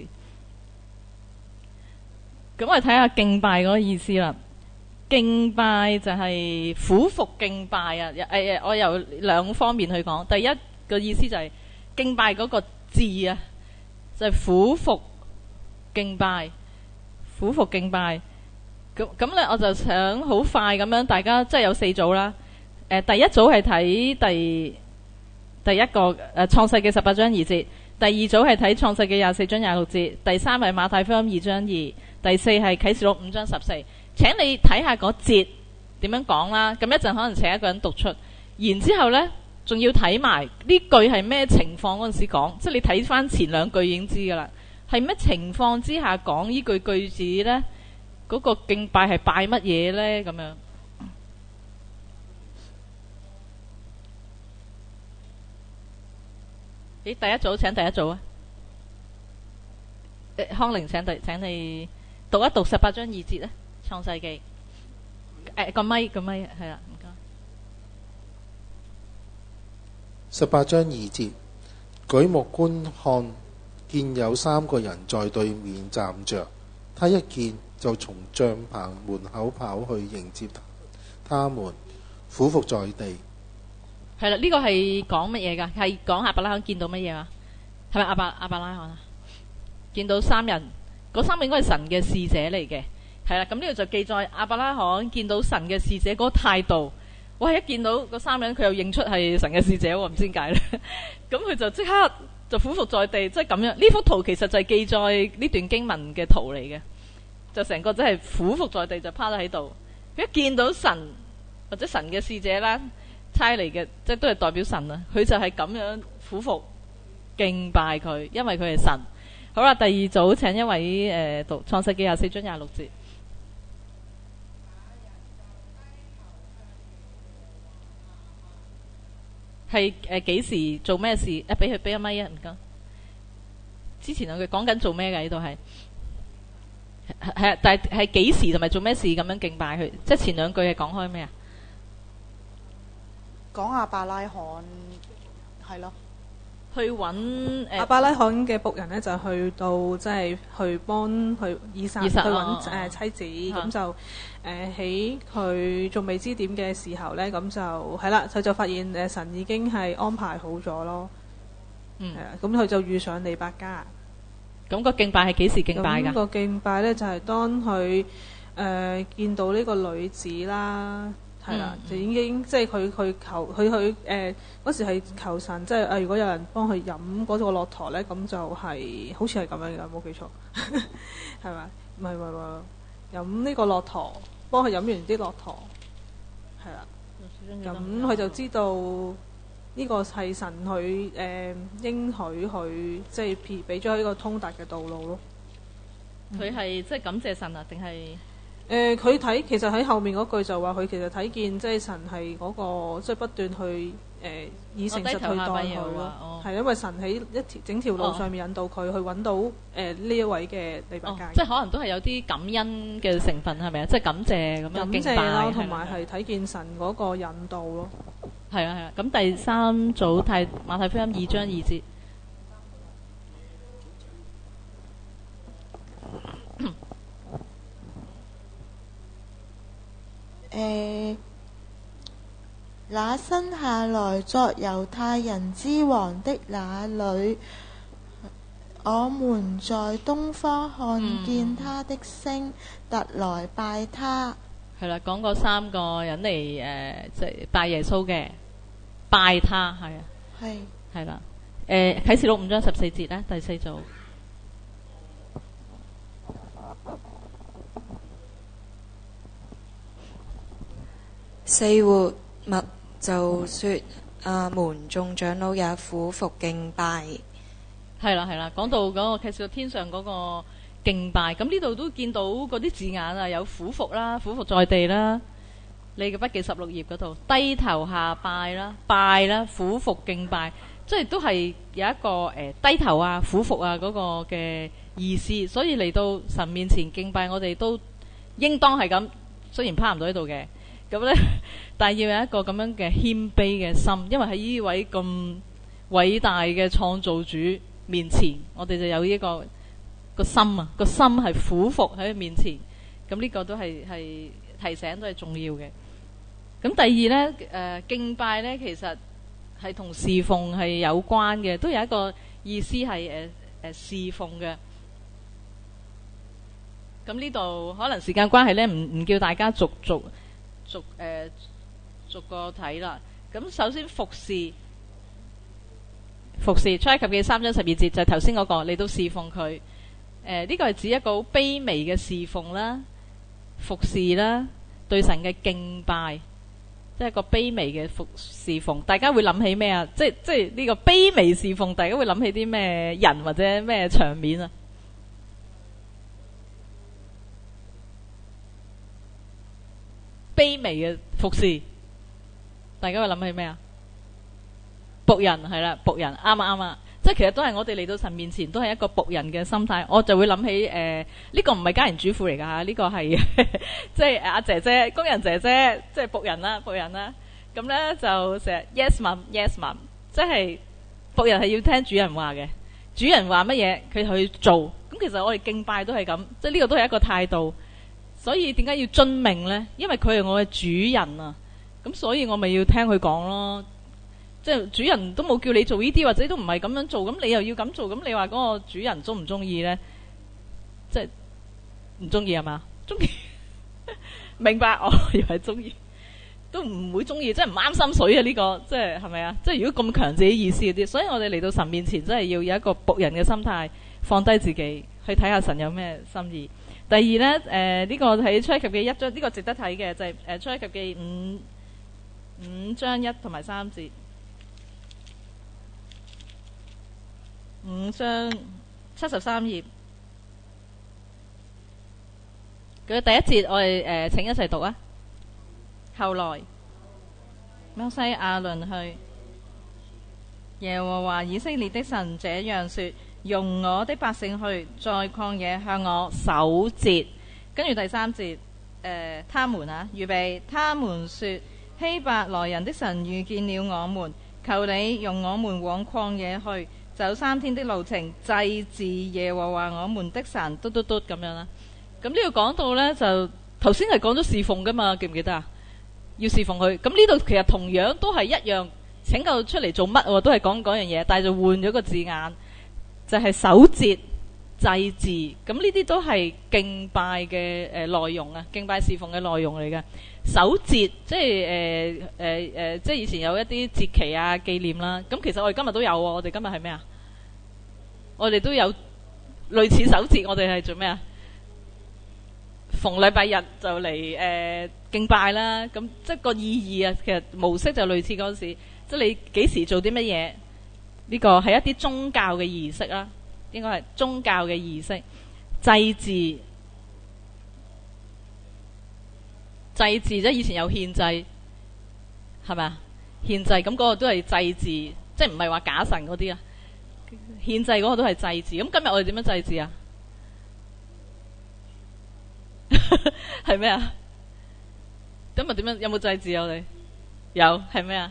咁我哋睇下敬拜嗰個意思啦。敬拜就係俯伏敬拜啊！誒誒，我由兩方面去講。第一個意思就係敬拜嗰個字啊，就係俯伏敬拜，俯伏敬拜。咁咁咧，我就想好快咁樣，大家即係有四組啦。誒，第一組係睇第第一個誒創世記十八章二節，第二組係睇創世記廿四章廿六節，第三係馬太福音二章二，第四係啟示錄五章十四。請你睇下嗰節點樣講啦，咁一陣可能請一個人讀出，然之後呢仲要睇埋呢句係咩情況嗰陣時講，即係你睇翻前兩句已經知噶啦，係咩情況之下講呢句句子呢？嗰、嗰個敬拜係拜乜嘢呢？咁樣，咦？第一組請第一組啊！康寧請第請你讀一讀十八章二節咧。創世記，誒個咪個咪係啦，唔該。 十八章二節，舉目觀看，見有三個人在對面站着，他一見就從帳棚門口跑去迎接他們，俯伏在地。 係啦，呢、這個係講乜嘢㗎？係講亞伯拉罕見到乜嘢啊？係咪亞伯亞伯拉罕啊？見到三人，嗰三個應該係神嘅使者嚟嘅。係啦，咁呢度就記載亞伯拉罕見到神嘅使者嗰個態度。哇！一見到嗰三人，佢又認出係神嘅使者喎，唔知點解咧。咁佢就即刻就俯伏在地，即係咁樣。呢幅圖其實就係記載呢段經文嘅圖嚟嘅，就成個真係俯伏在地就趴咗喺度。佢一見到神或者神嘅使者啦，差嚟嘅，即係都係代表神啊。佢就係咁樣俯伏敬拜佢，因為佢係神。好啦，第二組請一位誒、呃、讀創世記廿四章廿六節。係誒幾時做咩事？誒俾佢俾個咪啊！唔該。之前佢講緊做咩嘅呢度係係，但係係幾時同埋做咩事咁樣敬拜佢？即係前兩句係講開咩啊？ 講亞伯拉罕係咯， 去揾誒亞伯拉罕嘅僕人咧，就去到即係去幫去以撒去揾誒、呃、妻子，咁、啊、就誒喺佢仲未知點嘅時候咧，咁就係啦，佢就發現誒、呃、神已經係安排好咗咯。嗯，係啊，咁佢就遇上利百加。 咁個敬拜係幾時敬拜㗎？ 咁個敬拜咧就係、是、當佢誒、呃、見到呢個女子啦。係啦，就已經即係佢佢求佢佢誒嗰時係求神，即係誒如果有人幫佢飲嗰個駱駝咧，咁就係、是、好似係咁樣嘅，冇記錯，係咪？唔係唔係喎，飲呢個駱駝，幫佢飲完啲駱駝，係啦。咁佢就知道呢個係神佢誒、呃、應許佢，即係俾咗一個通達嘅道路咯。 佢係即係感謝神啊，定係？ 誒佢睇其實喺後面嗰句就話佢其實睇見即係神係嗰、那個即係、就是、不斷去誒、 誒以誠實去待我低頭下拜耶佢咯和華哦。 係因為神喺一條整條路上面引導佢去揾到誒呢一位嘅利百加。 哦，即係可能都係有啲感恩嘅成分係咪啊？即係感謝咁樣感敬拜謝啦， 係同埋啦係睇見神嗰個引導咯。 係啊係啊。咁第三組睇馬太福音二章二節。 誒，那生下來作猶太人之王的那裏，我們在東方看見他的星，特來拜他。 係啦，講過三個人嚟誒，即係拜耶穌嘅，拜他係啊， 係係啦。誒啟示錄五章十四節咧，第四組。 四活物就說：啊門眾長老也俯伏敬拜。 係啦係啦，講到嗰個啟示錄天上嗰個敬拜，咁呢度都見到嗰啲字眼啊，有俯伏啦，俯伏在地啦。你嘅筆記十六頁嗰度，低頭下拜啦，拜啦，俯伏敬拜，即係都係有一個誒、呃、低頭啊、俯伏啊嗰個嘅意思。所以嚟到神面前敬拜，我哋都應當係咁，雖然趴唔到呢度嘅。咁咧，但係要有一個咁樣嘅謙卑嘅心，因為喺呢位咁偉大嘅創造主面前，我哋就有呢、這個個心啊，個心係俯伏喺佢面前。咁呢個都係係提醒，都係重要嘅。咁第二呢，誒、呃、敬拜呢，其實係同侍奉係有關嘅，都有一個意思係誒誒侍奉嘅。咁呢度可能時間關係呢，唔唔叫大家逐逐。逐誒、呃、逐個睇啦。咁首先服侍，服侍出埃及記三章十二節就係頭先嗰個，你都侍奉佢。誒、呃、呢、這個係指一個好卑微嘅侍奉啦，服侍啦，對神嘅敬拜，即係一個卑微嘅服侍奉。大家會諗起咩啊？即即係呢個卑微侍奉，大家會諗起啲咩人或者咩場面啊？卑微嘅服侍，大家會諗起咩啊？僕人係啦，僕人啱啊啱啊，即係其實都係我哋嚟到神面前都係一個僕人嘅心態。我就會諗起誒，呢、呃這個唔係家庭主婦嚟㗎嚇，呢、這個係即係阿姐姐、工人姐姐，即係僕人啦，僕人啦。咁咧就成日 yes mum yes mum，即係僕人係要聽主人話嘅，主人話乜嘢佢去做。咁其實我哋敬拜都係咁，即係呢個都係一個態度。所以點解要遵命呢？因為佢係我嘅主人啊，咁所以我咪要聽佢講咯。即係主人都冇叫你做呢啲，或者都唔係咁樣做，咁你又要咁做，咁你話嗰個主人中唔中意呢？即係唔中意係嘛？中意明白？我以為中意，都唔會中意，即係唔啱心水啊！呢個即係係咪啊？即係如果咁強自己意思嗰啲，所以我哋嚟到神面前，真係要有一個僕人嘅心態，放低自己去睇下神有咩心意。第二呢，誒、呃、呢、這個喺出埃及記一章，呢、這個值得睇嘅就係誒出埃及記五五章一同埋三節，五章七十三頁。佢第一節我哋誒、呃、請一齊讀啊。後來摩西亞倫去，耶和華以色列的神這樣說。容我的百姓去，在曠野向我守節。跟住第三節，誒、呃，他們啊，預備，他們說：希伯來人的神遇見了我們，求你容我們往曠野去，走三天的路程，祭祀耶和華我們的神，嘟嘟嘟咁樣啦。咁呢度講到呢，就頭先係講咗侍奉噶嘛，記唔記得啊？要侍奉佢。咁呢度其實同樣都係一樣，拯救出嚟做乜？都係講嗰樣嘢，但係就換咗個字眼。就係守節祭祀，咁呢啲都係敬拜嘅誒內容啊，敬拜侍奉嘅內容嚟嘅。守節即係誒誒誒，即係以前有一啲節期啊紀念啦。咁其實我哋今日都有喎，我哋今日係咩啊？我哋都有類似守節，我哋係做咩啊？逢禮拜日就嚟誒、呃、敬拜啦。咁即係個意義啊，其實模式就類似嗰陣時，即係你幾時做啲乜嘢？呢個係一啲宗教嘅儀式啦，應該係宗教嘅儀式。祭祀，祭祀即係以前有獻祭，係咪啊？ 獻祭，咁嗰個都係祭祀，即係唔係話假神嗰啲啊？獻祭嗰個都係祭祀。咁今日我哋點樣祭祀啊？係咩啊？今日點樣？有冇祭祀啊？我哋有係咩啊？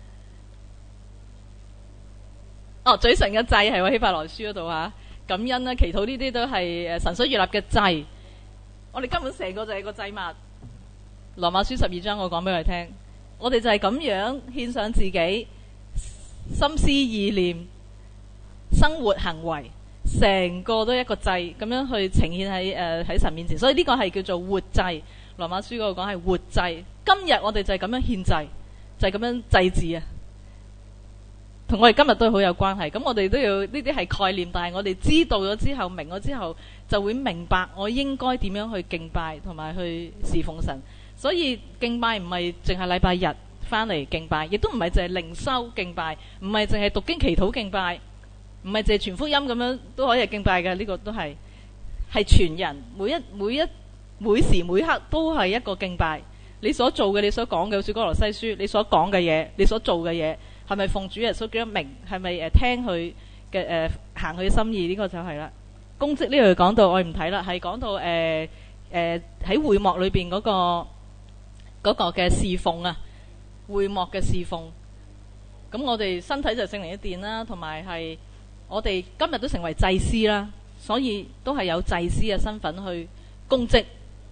哦，嘴唇嘅祭係喎，希伯來書嗰度啊，感恩啦、祈禱呢啲都係誒神所悅納嘅祭。我哋根本成個就係個祭物。羅馬書十二章我講俾佢聽，我哋就係咁樣獻上自己心思意念、生活行為，成個都一個祭咁樣去呈現喺誒喺神面前。所以呢個係叫做活祭。羅馬書嗰度講係活祭。今日我哋就係咁樣獻祭，就係、是、咁樣祭祀啊！同我哋今日都好有關係。咁我哋都要呢啲係概念，但係我哋知道咗之後，明咗之後，就會明白我應該點樣去敬拜同埋去侍奉神。所以敬拜唔係淨係禮拜日翻嚟敬拜，亦都唔係淨係靈修敬拜，唔係淨係讀經祈禱敬拜，唔係淨係傳福音咁樣都可以敬拜嘅。呢、這個都係係全人每一每一每時每刻都係一個敬拜。你所做嘅，你所講嘅，好似哥羅西書，你所講嘅嘢，你所做嘅嘢，係咪奉主耶穌基督名？係咪誒聽佢嘅誒行佢心意？呢、這個就係啦。公職呢度講到我唔睇啦，係講到誒誒喺會幕裏邊嗰、那個嗰、那個嘅侍奉啊，會幕嘅侍奉。咁我哋身體就聖靈嘅殿啦，同埋係我哋今日都成為祭司啦，所以都係有祭司嘅身份去公職。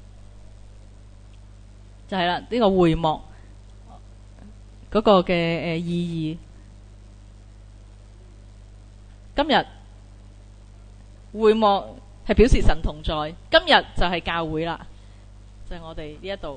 就係啦，呢、這個會幕嗰個嘅誒、呃、意義。今日會幕係表示神同在，今日就係教會啦，就係、是、我哋呢一度，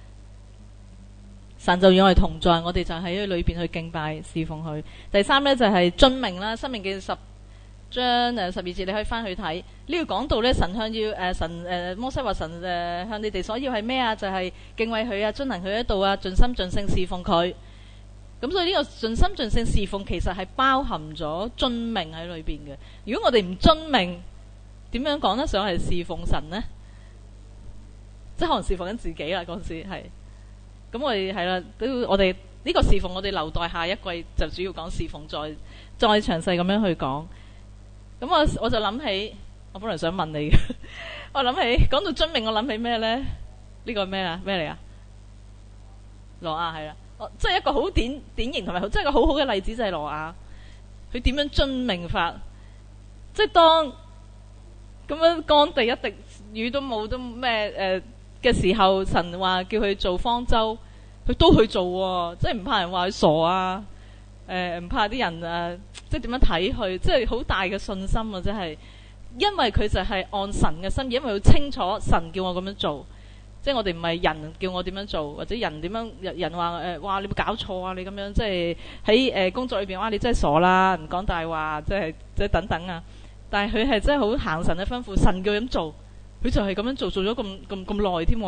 神就與我哋同在，我哋就喺裏邊去敬拜侍奉佢。第三呢，就係、是、遵命啦，申命記十章誒十二節你可以翻去睇。呢個講到咧，神向要誒、呃、神誒、呃、摩西話神誒、呃、向你哋所要係咩啊？就係、是、敬畏佢啊，遵行佢一道啊，盡心盡性侍奉佢。咁所以呢個盡心盡性侍奉其實係包含咗遵命喺裏邊嘅。如果我哋唔遵命，點樣講得上係侍奉神呢？即係可能侍奉緊自己啦，嗰陣時係。咁我哋係啦，都我哋呢個侍奉，我哋留待下一季就主要講侍奉，再再詳細咁樣去講。咁我我就諗起，我本來想問你嘅，我諗起講到遵命，我諗起咩呢？呢個係咩啊？咩嚟啊？挪亞係啦，即係一個好典典型同埋即係一個好好嘅例子，就係挪亞佢點樣遵命法？即係當咁樣乾地一滴雨都冇都咩誒嘅時候，神話叫佢做方舟，佢都去做喎，即係唔怕人話佢傻啊！誒、呃、唔怕啲人誒、啊，即係點樣睇佢，即係好大嘅信心啊！即係因為佢就係按神嘅心意，因為佢清楚神叫我咁樣做，即係我哋唔係人叫我點樣做，或者人點樣人話誒，哇你冇搞錯啊！你咁樣即係喺誒工作裏邊，哇你真係傻啦，唔講大話，即係即係等等啊！但係佢係真係好行神嘅吩咐，神叫佢咁做，佢就係咁樣做，做咗咁咁咁耐添。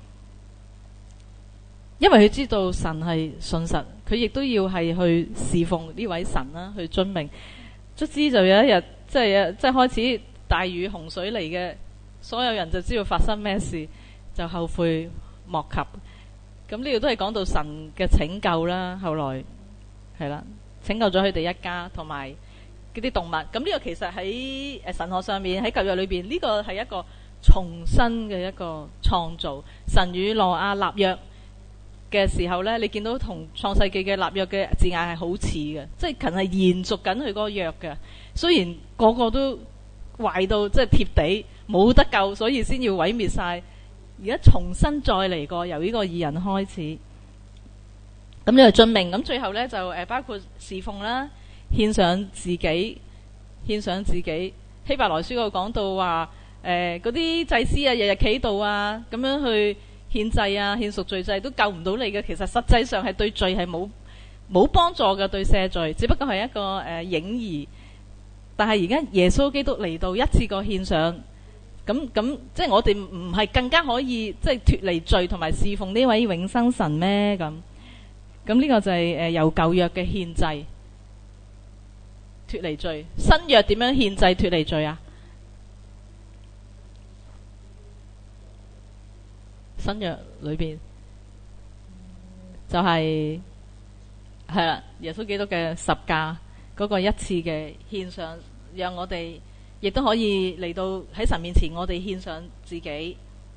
因為佢知道神係信實，佢亦都要係去侍奉呢位神啦，去遵命。卒之就有一日，即係即係開始大雨洪水嚟嘅，所有人就知道發生咩事，就後悔莫及。咁呢度都係講到神嘅拯救啦。後來係啦，拯救咗佢哋一家同埋嗰啲動物。咁呢個其實喺誒神學上面喺舊約裏邊，呢個係一個重新嘅一個創造。神與挪亞立約嘅時候呢，你見到同創世記嘅立約嘅字眼係好似嘅，即係近係延續緊佢嗰個約嘅。雖然個個都壞到即係貼地，冇得救，所以先要毀滅晒。而家重新再嚟過，由呢個義人開始。咁呢個遵命，咁最後呢，就誒包括侍奉啦，獻上自己，獻上自己。希伯來書嗰度講到話，誒嗰啲祭司啊，日日企喺度啊，咁樣去獻祭啊，獻贖罪祭都救唔到你嘅。其實實際上係對罪係冇冇幫助嘅，對赦罪，只不過係一個誒、呃、影兒。但係而家耶穌基督嚟到一次過獻上，咁咁即係我哋唔係更加可以即係脫離罪同埋侍奉呢位永生神咩？咁咁呢個就係、是、誒、呃、由舊約嘅獻祭脫離罪。新約點樣獻祭脫離罪啊？新約裏邊就係係啦，耶穌基督嘅十架嗰個一次嘅獻上，讓我哋亦都可以嚟到喺神面前，我哋獻上自己。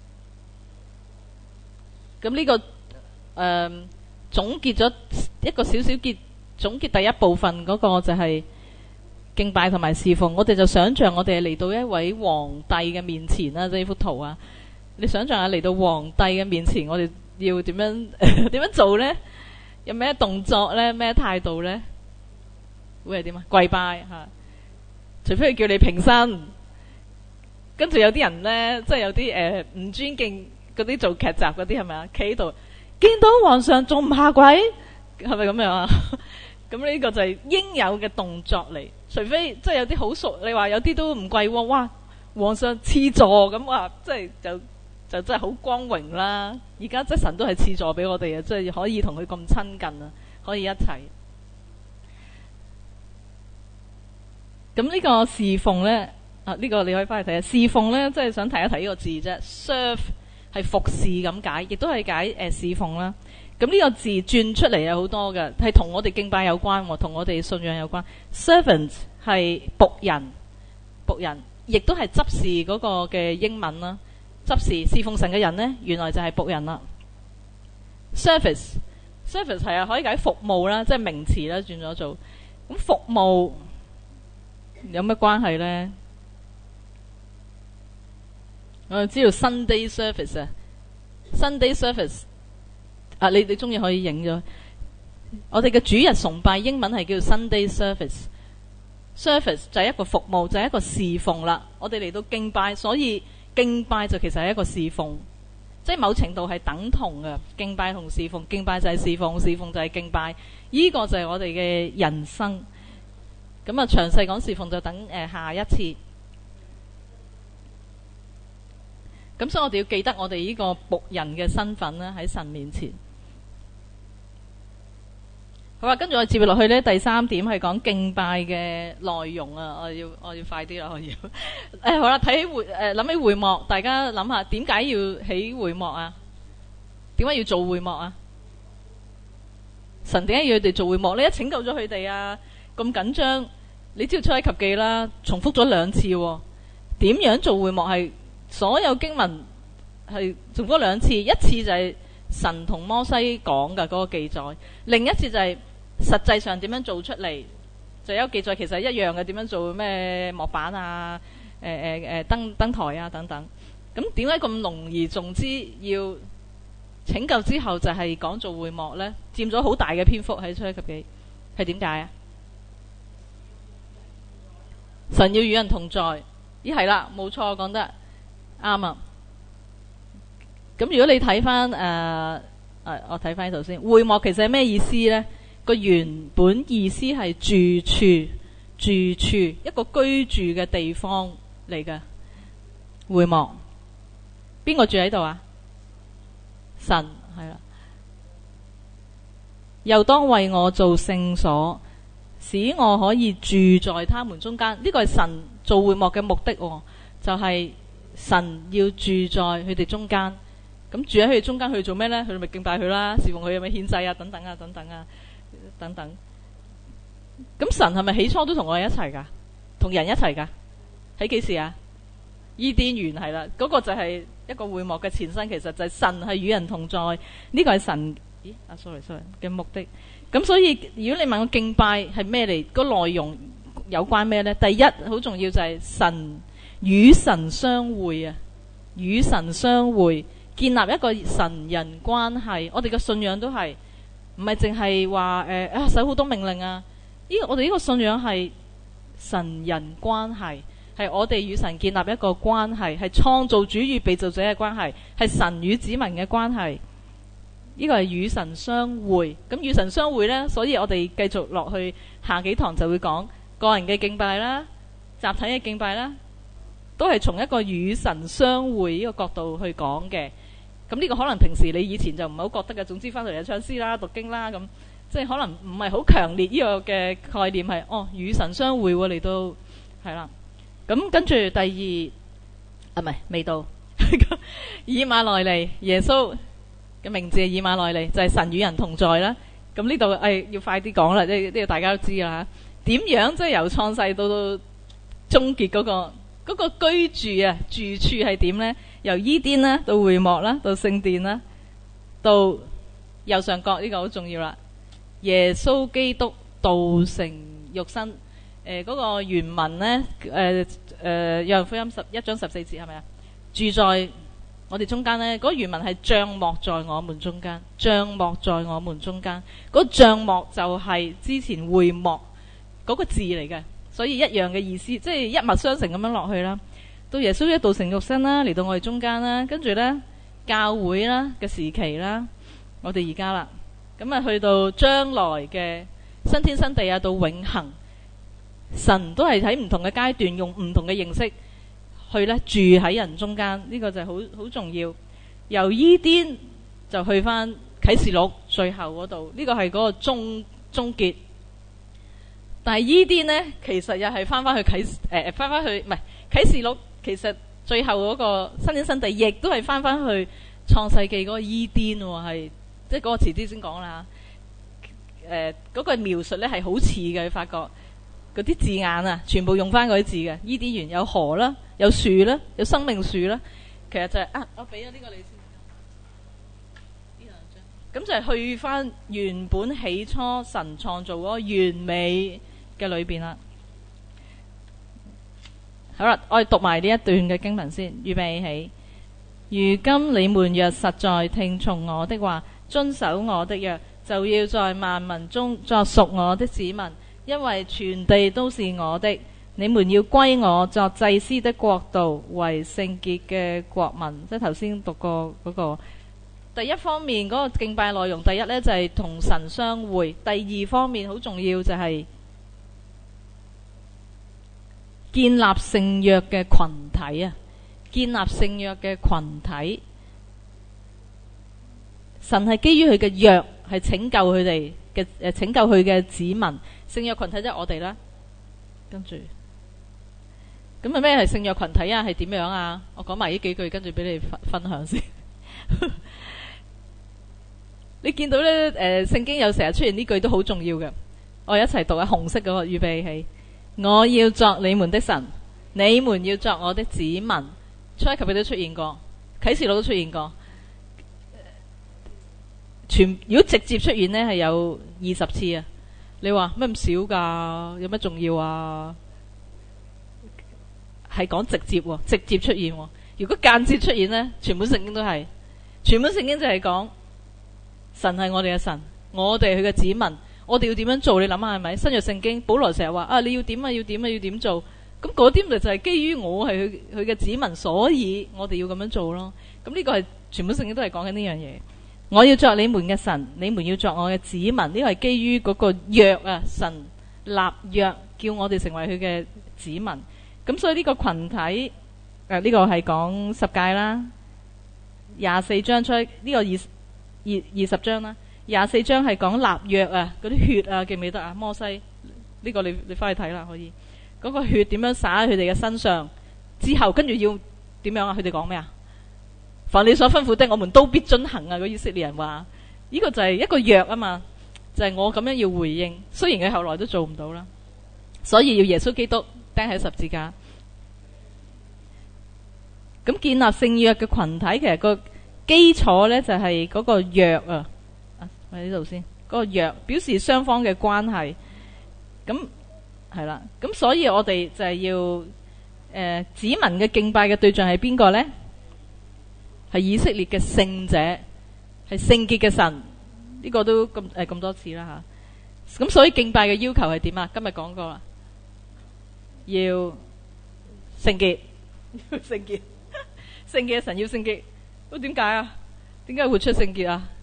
咁呢、這個誒、呃、總結咗一個小小結，總結第一部分嗰個就係敬拜同埋侍奉。我哋就想象我哋嚟到一位皇帝嘅面前啦，呢幅圖啊，你想象下嚟到皇帝嘅面前，我哋要點樣點樣做呢？有咩動作呢？咩態度呢？會係點啊？跪拜吓，除非佢叫你平身，跟住有啲人呢，即係有啲誒唔尊敬嗰啲做劇集嗰啲係咪啊？企喺度見到皇上仲唔下跪，係咪咁樣啊？咁呢個就係應有嘅動作嚟，除非即係有啲好熟，你話有啲都唔跪喎，哇！皇上賜座咁話，即係就。就真係好光榮啦！而家即係神都係賜座俾我哋啊，即係可以同佢咁親近啊，可以一齊。咁呢個侍奉呢，啊呢、呢個你可以翻去睇下。侍奉呢，即係想提一提呢個字啫。serve 係服侍咁解，亦都係解誒、呃、侍奉啦。咁呢個字轉出嚟有好多嘅，係同我哋敬拜有關，同我哋信仰有關。servant 係僕人，僕人亦都係執事嗰個嘅英文啦。執事侍奉神嘅人呢，原來就係僕人啦。service service 係啊，可以解服務啦，即係名詞啦，轉咗做咁服務有咩關係呢？我就知道 Sunday service 啊 ，Sunday service 啊，你你中意可以影咗。我哋嘅主日崇拜英文係叫 Sunday service，service 就係一個服務，就係一個侍奉啦。我哋嚟到敬拜，所以。敬拜就其實係一個侍奉，即係某程度係等同嘅。敬拜同侍奉，敬拜就係侍奉，侍奉就係敬拜。呢、這個就係我哋嘅人生。咁啊，詳細講侍奉就等誒、呃、下一次。咁所以我哋要記得我哋呢個僕人嘅身份咧，喺神面前。好啊，跟住我接落去呢，第三點係講敬拜嘅內容啊！我要我要快啲啦，我要誒、哎、好啦，睇起會誒諗起會幕，大家諗下點解要起會幕啊？點解要做會幕啊？神點解要佢哋做會幕？你一拯救咗佢哋啊？咁緊張，你知道出埃及記啦，重複咗兩次、哦，點樣做會幕係所有經文係重複兩次，一次就係神同摩西講嘅嗰個記載，另一次就係、是。實際上點樣做出嚟，就有記載，其實一樣嘅，點樣做咩幕板啊、誒誒誒燈燈台啊等等。咁點解咁隆而重之要拯救之後就係講做會幕呢？佔咗好大嘅篇幅喺出埃及記，係點解啊？神要與人同在，咦係啦，冇錯，講得啱啊。咁如果你睇翻誒誒，我睇翻呢度先，會幕其實係咩意思呢？個原本意思係住處，住處一個居住嘅地方嚟嘅。會幕邊個住喺度啊？神係啦，又當為我做聖所，使我可以住在他們中間。呢個係神做會幕嘅目的、哦，就係、是、神要住在佢哋中間。咁住喺佢哋中間，去做咩呢？佢咪敬拜佢啦，侍奉佢，有咩獻祭啊，等等啊，等等啊。等等，咁神係咪起初都同我哋一齊噶？同人一齊噶？喺幾時啊？伊甸園係啦，嗰、那個就係一個會幕嘅前身，其實就係神係與人同在，呢、這個係神咦啊 sorry sorry 嘅目的。咁所以如果你問我敬拜係咩嚟，個內容有關咩呢？第一好重要就係神與神相會啊，與神相會，建立一個神人關係。我哋嘅信仰都係。唔係淨係話誒啊使好多命令啊！呢我哋呢個信仰係神人關係，係我哋與神建立一個關係，係創造主與被造者嘅關係，係神與子民嘅關係。呢個係與神相會。咁與神相會呢，所以我哋繼續落去下幾堂就會講個人嘅敬拜啦、集體嘅敬拜啦，都係從一個與神相會呢個角度去講嘅。咁呢個可能平時你以前就唔係好覺得嘅，總之翻到嚟就唱詩啦、讀經啦，咁即係可能唔係好強烈呢個嘅概念係哦與神相會喎，嚟到係啦。咁跟住第二啊唔係未到以馬內利，耶穌嘅名字係以馬內利，就係、是、神與人同在啦。 咁呢度誒要快啲講啦，即係呢個大家都知啦。點樣即係由創世到到終結嗰個嗰個居住啊住處係點呢？由伊甸啦到會幕啦，到聖殿啦，到右上角呢個好重要啦。耶穌基督道成肉身，誒、呃、嗰、那個原文呢，誒誒約翰福音十一章十四節係咪啊？住在我哋中間呢，嗰、那個、原文係帳幕在我們中間，帳幕在我們中間。嗰、那個、帳幕就係之前會幕嗰個字嚟嘅，所以一樣嘅意思，即係一脈相承咁樣落去啦。到耶穌一道成肉身啦，嚟到我哋中間啦，跟住呢，教會啦嘅時期啦，我哋而家啦，咁啊去到將來嘅新天新地啊，到永恆，神都係喺唔同嘅階段用唔同嘅形式去呢住喺人中間，呢、這個就係好好重要。由伊甸就去翻啟示錄最後嗰度，呢、這個係嗰個終終結。但係伊甸呢，其實又係翻翻去啟誒翻翻去唔係啟示錄，其實最後嗰個新天新地亦都係翻翻去創世記嗰個伊甸喎，係即係嗰個遲啲先講啦。誒、呃、嗰、那個描述呢係好似嘅，發覺嗰啲字眼啊，全部用翻嗰啲字嘅。伊甸園有河啦，有樹啦，有生命樹啦，其實就係、是、啊，我俾咗呢個你先。呢兩張咁就係去翻原本起初神創造嗰個完美嘅裏邊啦。好啦，我哋讀埋呢一段嘅經文先，預備起。如今你們若實在聽從我的話，遵守我的約，就要在萬民中作屬我的子民，因為全地都是我的。你們要歸我作祭司的國度，為聖潔嘅國民。即係頭先讀過嗰個第一方面嗰個敬拜內容，第一呢就係同神相會，第二方面好重要就係建立聖約嘅群體啊！建立聖約嘅群體，神係基於佢嘅約，係拯救佢哋嘅誒，拯救佢嘅子民。聖約群體即係我哋啦。跟住咁啊，咩係聖約群體啊？係點樣啊？我講埋呢幾句，跟住俾你分分享先。你見到呢，誒、呃，聖經有成日出現呢句都好重要嘅。我哋一齊讀下紅色嗰個，預備起。我要作你們的神，你們要作我的子民。出埃及記都出現過，啟示錄都出現過。全如果直接出現呢，係有二十次啊！你話咩咁少噶？有乜重要啊？係講直接喎，直接出現喎。如果間接出現呢，全本聖經都係，全本聖經就係講神係我哋嘅神，我哋佢嘅子民，我哋要點樣做？你諗下係咪？新約聖經保羅成日話啊，你要點啊，要點啊，要點做？咁嗰啲咪就係基於我係佢佢嘅子民，所以我哋要咁樣做咯。咁呢個係全本聖經都係講緊呢樣嘢。我要作你們嘅神，你們要作我嘅子民。呢個係基於嗰個約啊，神立約叫我哋成為佢嘅子民。咁所以呢個群體誒，呢、呃這個係講十誡啦，廿四章出呢、這個二二二十章啦，廿四章係講立約啊，嗰啲血啊記唔記得啊？摩西呢、這個你你翻去睇啦，可以。嗰個血點樣灑喺佢哋嘅身上之後，跟住要點樣啊？佢哋講咩啊？凡你所吩咐的，我們都必遵行啊！個以色列人話：呢個就係一個約啊嘛，就係我咁樣要回應。雖然佢後來都做唔到啦，所以要耶穌基督釘喺十字架。咁建立聖約嘅群體，其實個基礎呢就係嗰個約啊。啊，喺呢度先，嗰個約表示雙方嘅關係。咁係啦，咁所以我哋就係要誒、呃、子民嘅敬拜嘅對象係邊個呢？係以色列嘅聖者，係聖潔嘅神。呢、這個都咁誒咁多次啦吓。咁所以敬拜嘅要求係點啊？今日講過啦，要聖潔，要聖潔，聖潔嘅神要聖潔。咁點解啊？點解會出聖潔啊？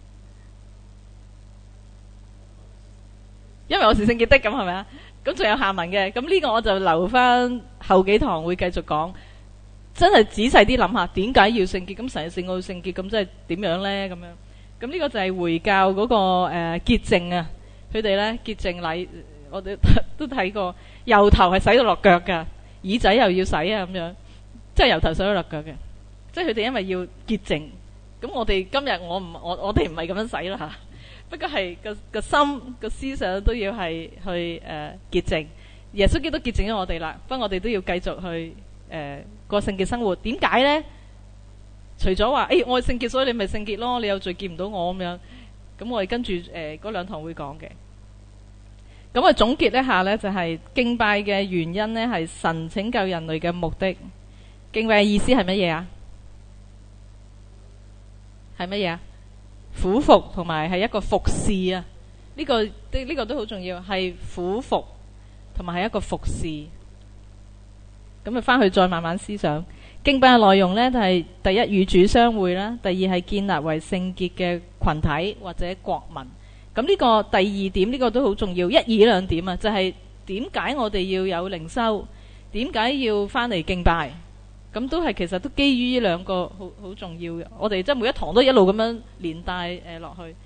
因為我是聖潔的，咁係咪啊？咁仲有下文嘅，咁呢個我就留翻後幾堂會繼續講。真係仔細啲諗下，點解要聖潔？咁神聖愛聖潔，咁即係點樣呢？咁樣，咁呢個就係回教嗰、那個誒、呃、潔淨啊。佢哋呢潔淨禮，我哋都睇過，由頭係洗到落腳噶，耳仔又要洗啊，咁樣，即係由頭洗到落腳嘅。即係佢哋因為要潔淨，咁我哋今日我唔我我哋唔係咁樣洗啦吓。 不過係個個心個思想都要係去誒、呃、潔淨。耶穌基督潔淨咗我哋啦，不過我哋都要繼續去誒、呃、過聖潔生活。點解呢？除咗話誒我係聖潔，所以你咪聖潔咯，你有罪見唔到我咁樣。咁我哋跟住誒嗰兩堂會講嘅。咁我總結一下呢，就係、是、敬拜嘅原因呢，係神拯救人類嘅目的。敬拜嘅意思係乜嘢啊？係乜嘢啊？俯伏同埋係一個服侍啊！呢、這個呢、這個都好重要，係俯伏同埋係一個服侍。咁啊，翻去再慢慢思想敬拜嘅內容呢，就係、是、第一與主相會啦，第二係建立為聖潔嘅群體或者國民。咁呢個第二點呢、這個都好重要，一二兩點啊，就係點解我哋要有靈修，點解要翻嚟敬拜？咁都係其實都基於呢兩個好好重要嘅，我哋即係每一堂都一路咁樣連帶誒落去。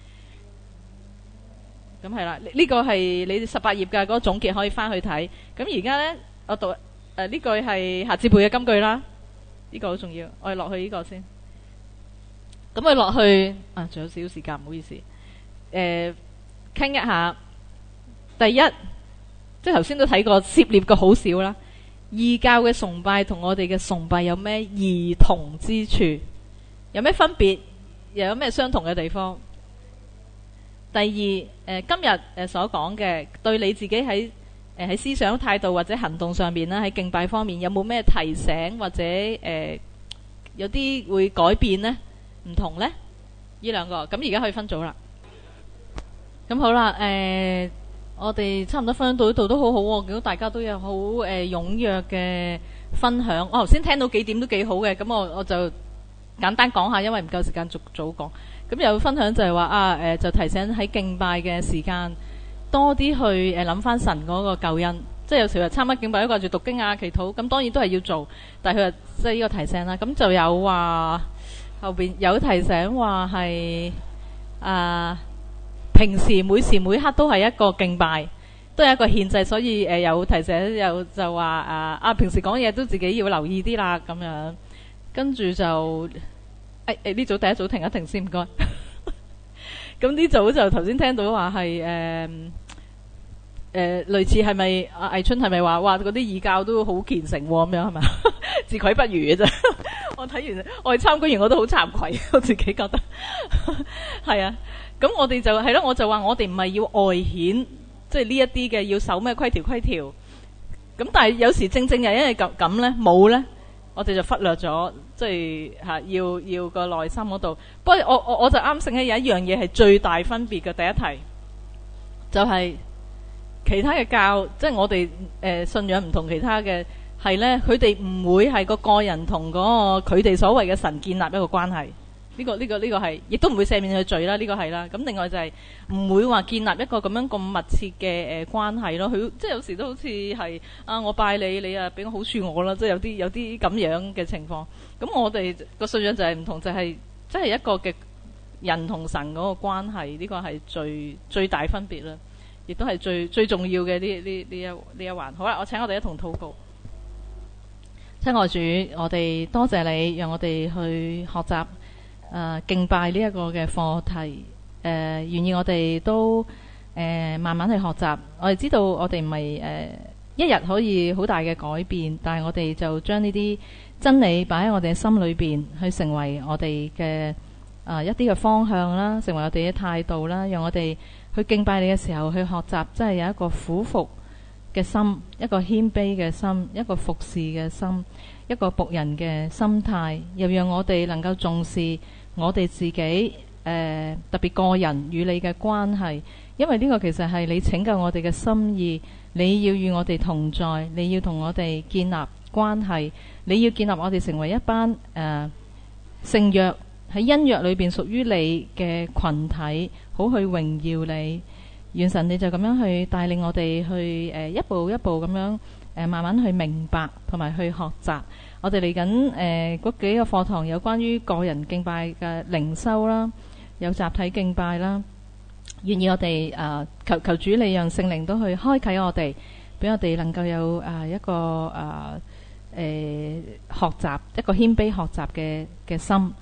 咁係啦，呢、這個係你十八頁嘅嗰個總結，可以翻去睇。咁而家呢，我讀誒呢、呃、句係夏志培嘅金句啦，呢、這個好重要。我哋落去呢個先。咁我落去啊，仲有少少時間，唔好意思。誒、呃，傾一下。第一，即係頭先都睇過涉獵嘅好少啦。異教嘅崇拜同我哋嘅崇拜有咩異同之處？有咩分別？又有咩相同嘅地方？第二，誒、呃、今日誒所講嘅，對你自己喺誒喺思想態度或者行動上面啦，喺敬拜方面有冇咩提醒或者誒、呃、有啲會改變呢？唔同呢？呢兩個咁而家可以分組啦。咁好啦，誒、呃。我哋差唔多分享到呢度都好好喎，見到大家都有好誒踴躍嘅分享。我頭先聽到幾點都幾好嘅，咁我我就簡單講下，因為唔夠時間逐組講。咁有分享就係話啊誒，就提醒喺敬拜嘅時間多啲去誒諗翻神嗰個救恩。即係有時候參加敬拜都掛住讀經啊、祈禱，咁當然都係要做，但係佢話即係呢個提醒啦。咁就有話後邊有提醒話係啊。平時每時每刻都係一個敬拜，都係一個獻祭，所以誒有提醒，有就話啊啊平時講嘢都自己要留意啲啦咁樣。跟住就誒誒呢組第一組停一停先，唔該。咁呢組就頭先聽到話係誒誒類似係咪阿魏春係咪話哇嗰啲異教都好虔誠咁樣係咪？自愧不如嘅啫。我睇完我係參觀完我都好慚愧，我自己覺得係啊。咁我哋就係咯，我就話我哋唔係要外顯，即係呢一啲嘅要守咩規條規條。咁但係有時正正又因為咁咁咧，冇咧，我哋就忽略咗，即係嚇要要個內心嗰度。不過我我我就啱醒起有一樣嘢係最大分別嘅第一題，就係其他嘅教，即係我哋誒信仰唔同其他嘅係咧，佢哋唔會係個個人同嗰個佢哋所謂嘅神建立一個關係。呢、這個呢、這個呢、這個係，亦都唔會赦免佢罪啦。呢、這個係啦。咁另外就係、是、唔會話建立一個咁樣咁密切嘅誒關係咯。佢即係有時都好似係啊，我拜你，你啊俾個好處我啦。即係有啲有啲咁樣嘅情況。咁我哋個信仰就係唔同，就係即係一個嘅人同神嗰個關係。呢、這個係最最大分別啦，亦都係最最重要嘅呢呢呢一呢一環。好啦，我請我哋一同禱告。親愛主，我哋多謝你，讓我哋去學習。誒、呃、敬拜呢一個嘅課題，誒、呃、願意我哋都誒、呃、慢慢去學習。我哋知道我哋唔係誒一日可以好大嘅改變，但係我哋就將呢啲真理擺喺我哋嘅心裏邊，去成為我哋嘅誒一啲嘅方向啦，成為我哋嘅態度啦，讓我哋去敬拜你嘅時候去學習，真係有一個俯伏嘅心，一個謙卑嘅心，一個服侍嘅心，一個僕人嘅心態，又讓我哋能夠重視我哋自己誒、呃、特別個人與你嘅關係，因為呢個其實係你拯救我哋嘅心意，你要與我哋同在，你要同我哋建立關係，你要建立我哋成為一班誒聖約喺恩約裏邊屬於你嘅群體，好去榮耀你。願神你就咁樣去帶領我哋去誒、呃、一步一步咁樣誒、呃、慢慢去明白同埋去學習。我哋嚟緊誒嗰幾個課堂有關於個人敬拜嘅靈修啦，有集體敬拜啦。願意我哋誒、呃、求求主你讓聖靈都去開啟我哋，俾我哋能夠有誒、呃、一個誒誒、呃呃、學習一個謙卑學習嘅嘅心。誒、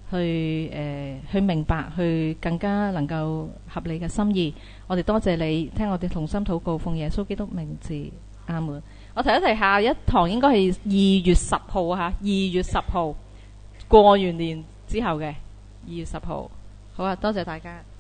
去誒、呃、去明白，去更加能夠合理嘅心意。我哋多謝你聽我哋同心禱告，奉耶穌基督名字，阿門。我提一提，下一堂應該係二月十號嚇，二月十號過完年之後嘅二月十號。好啊，多謝大家。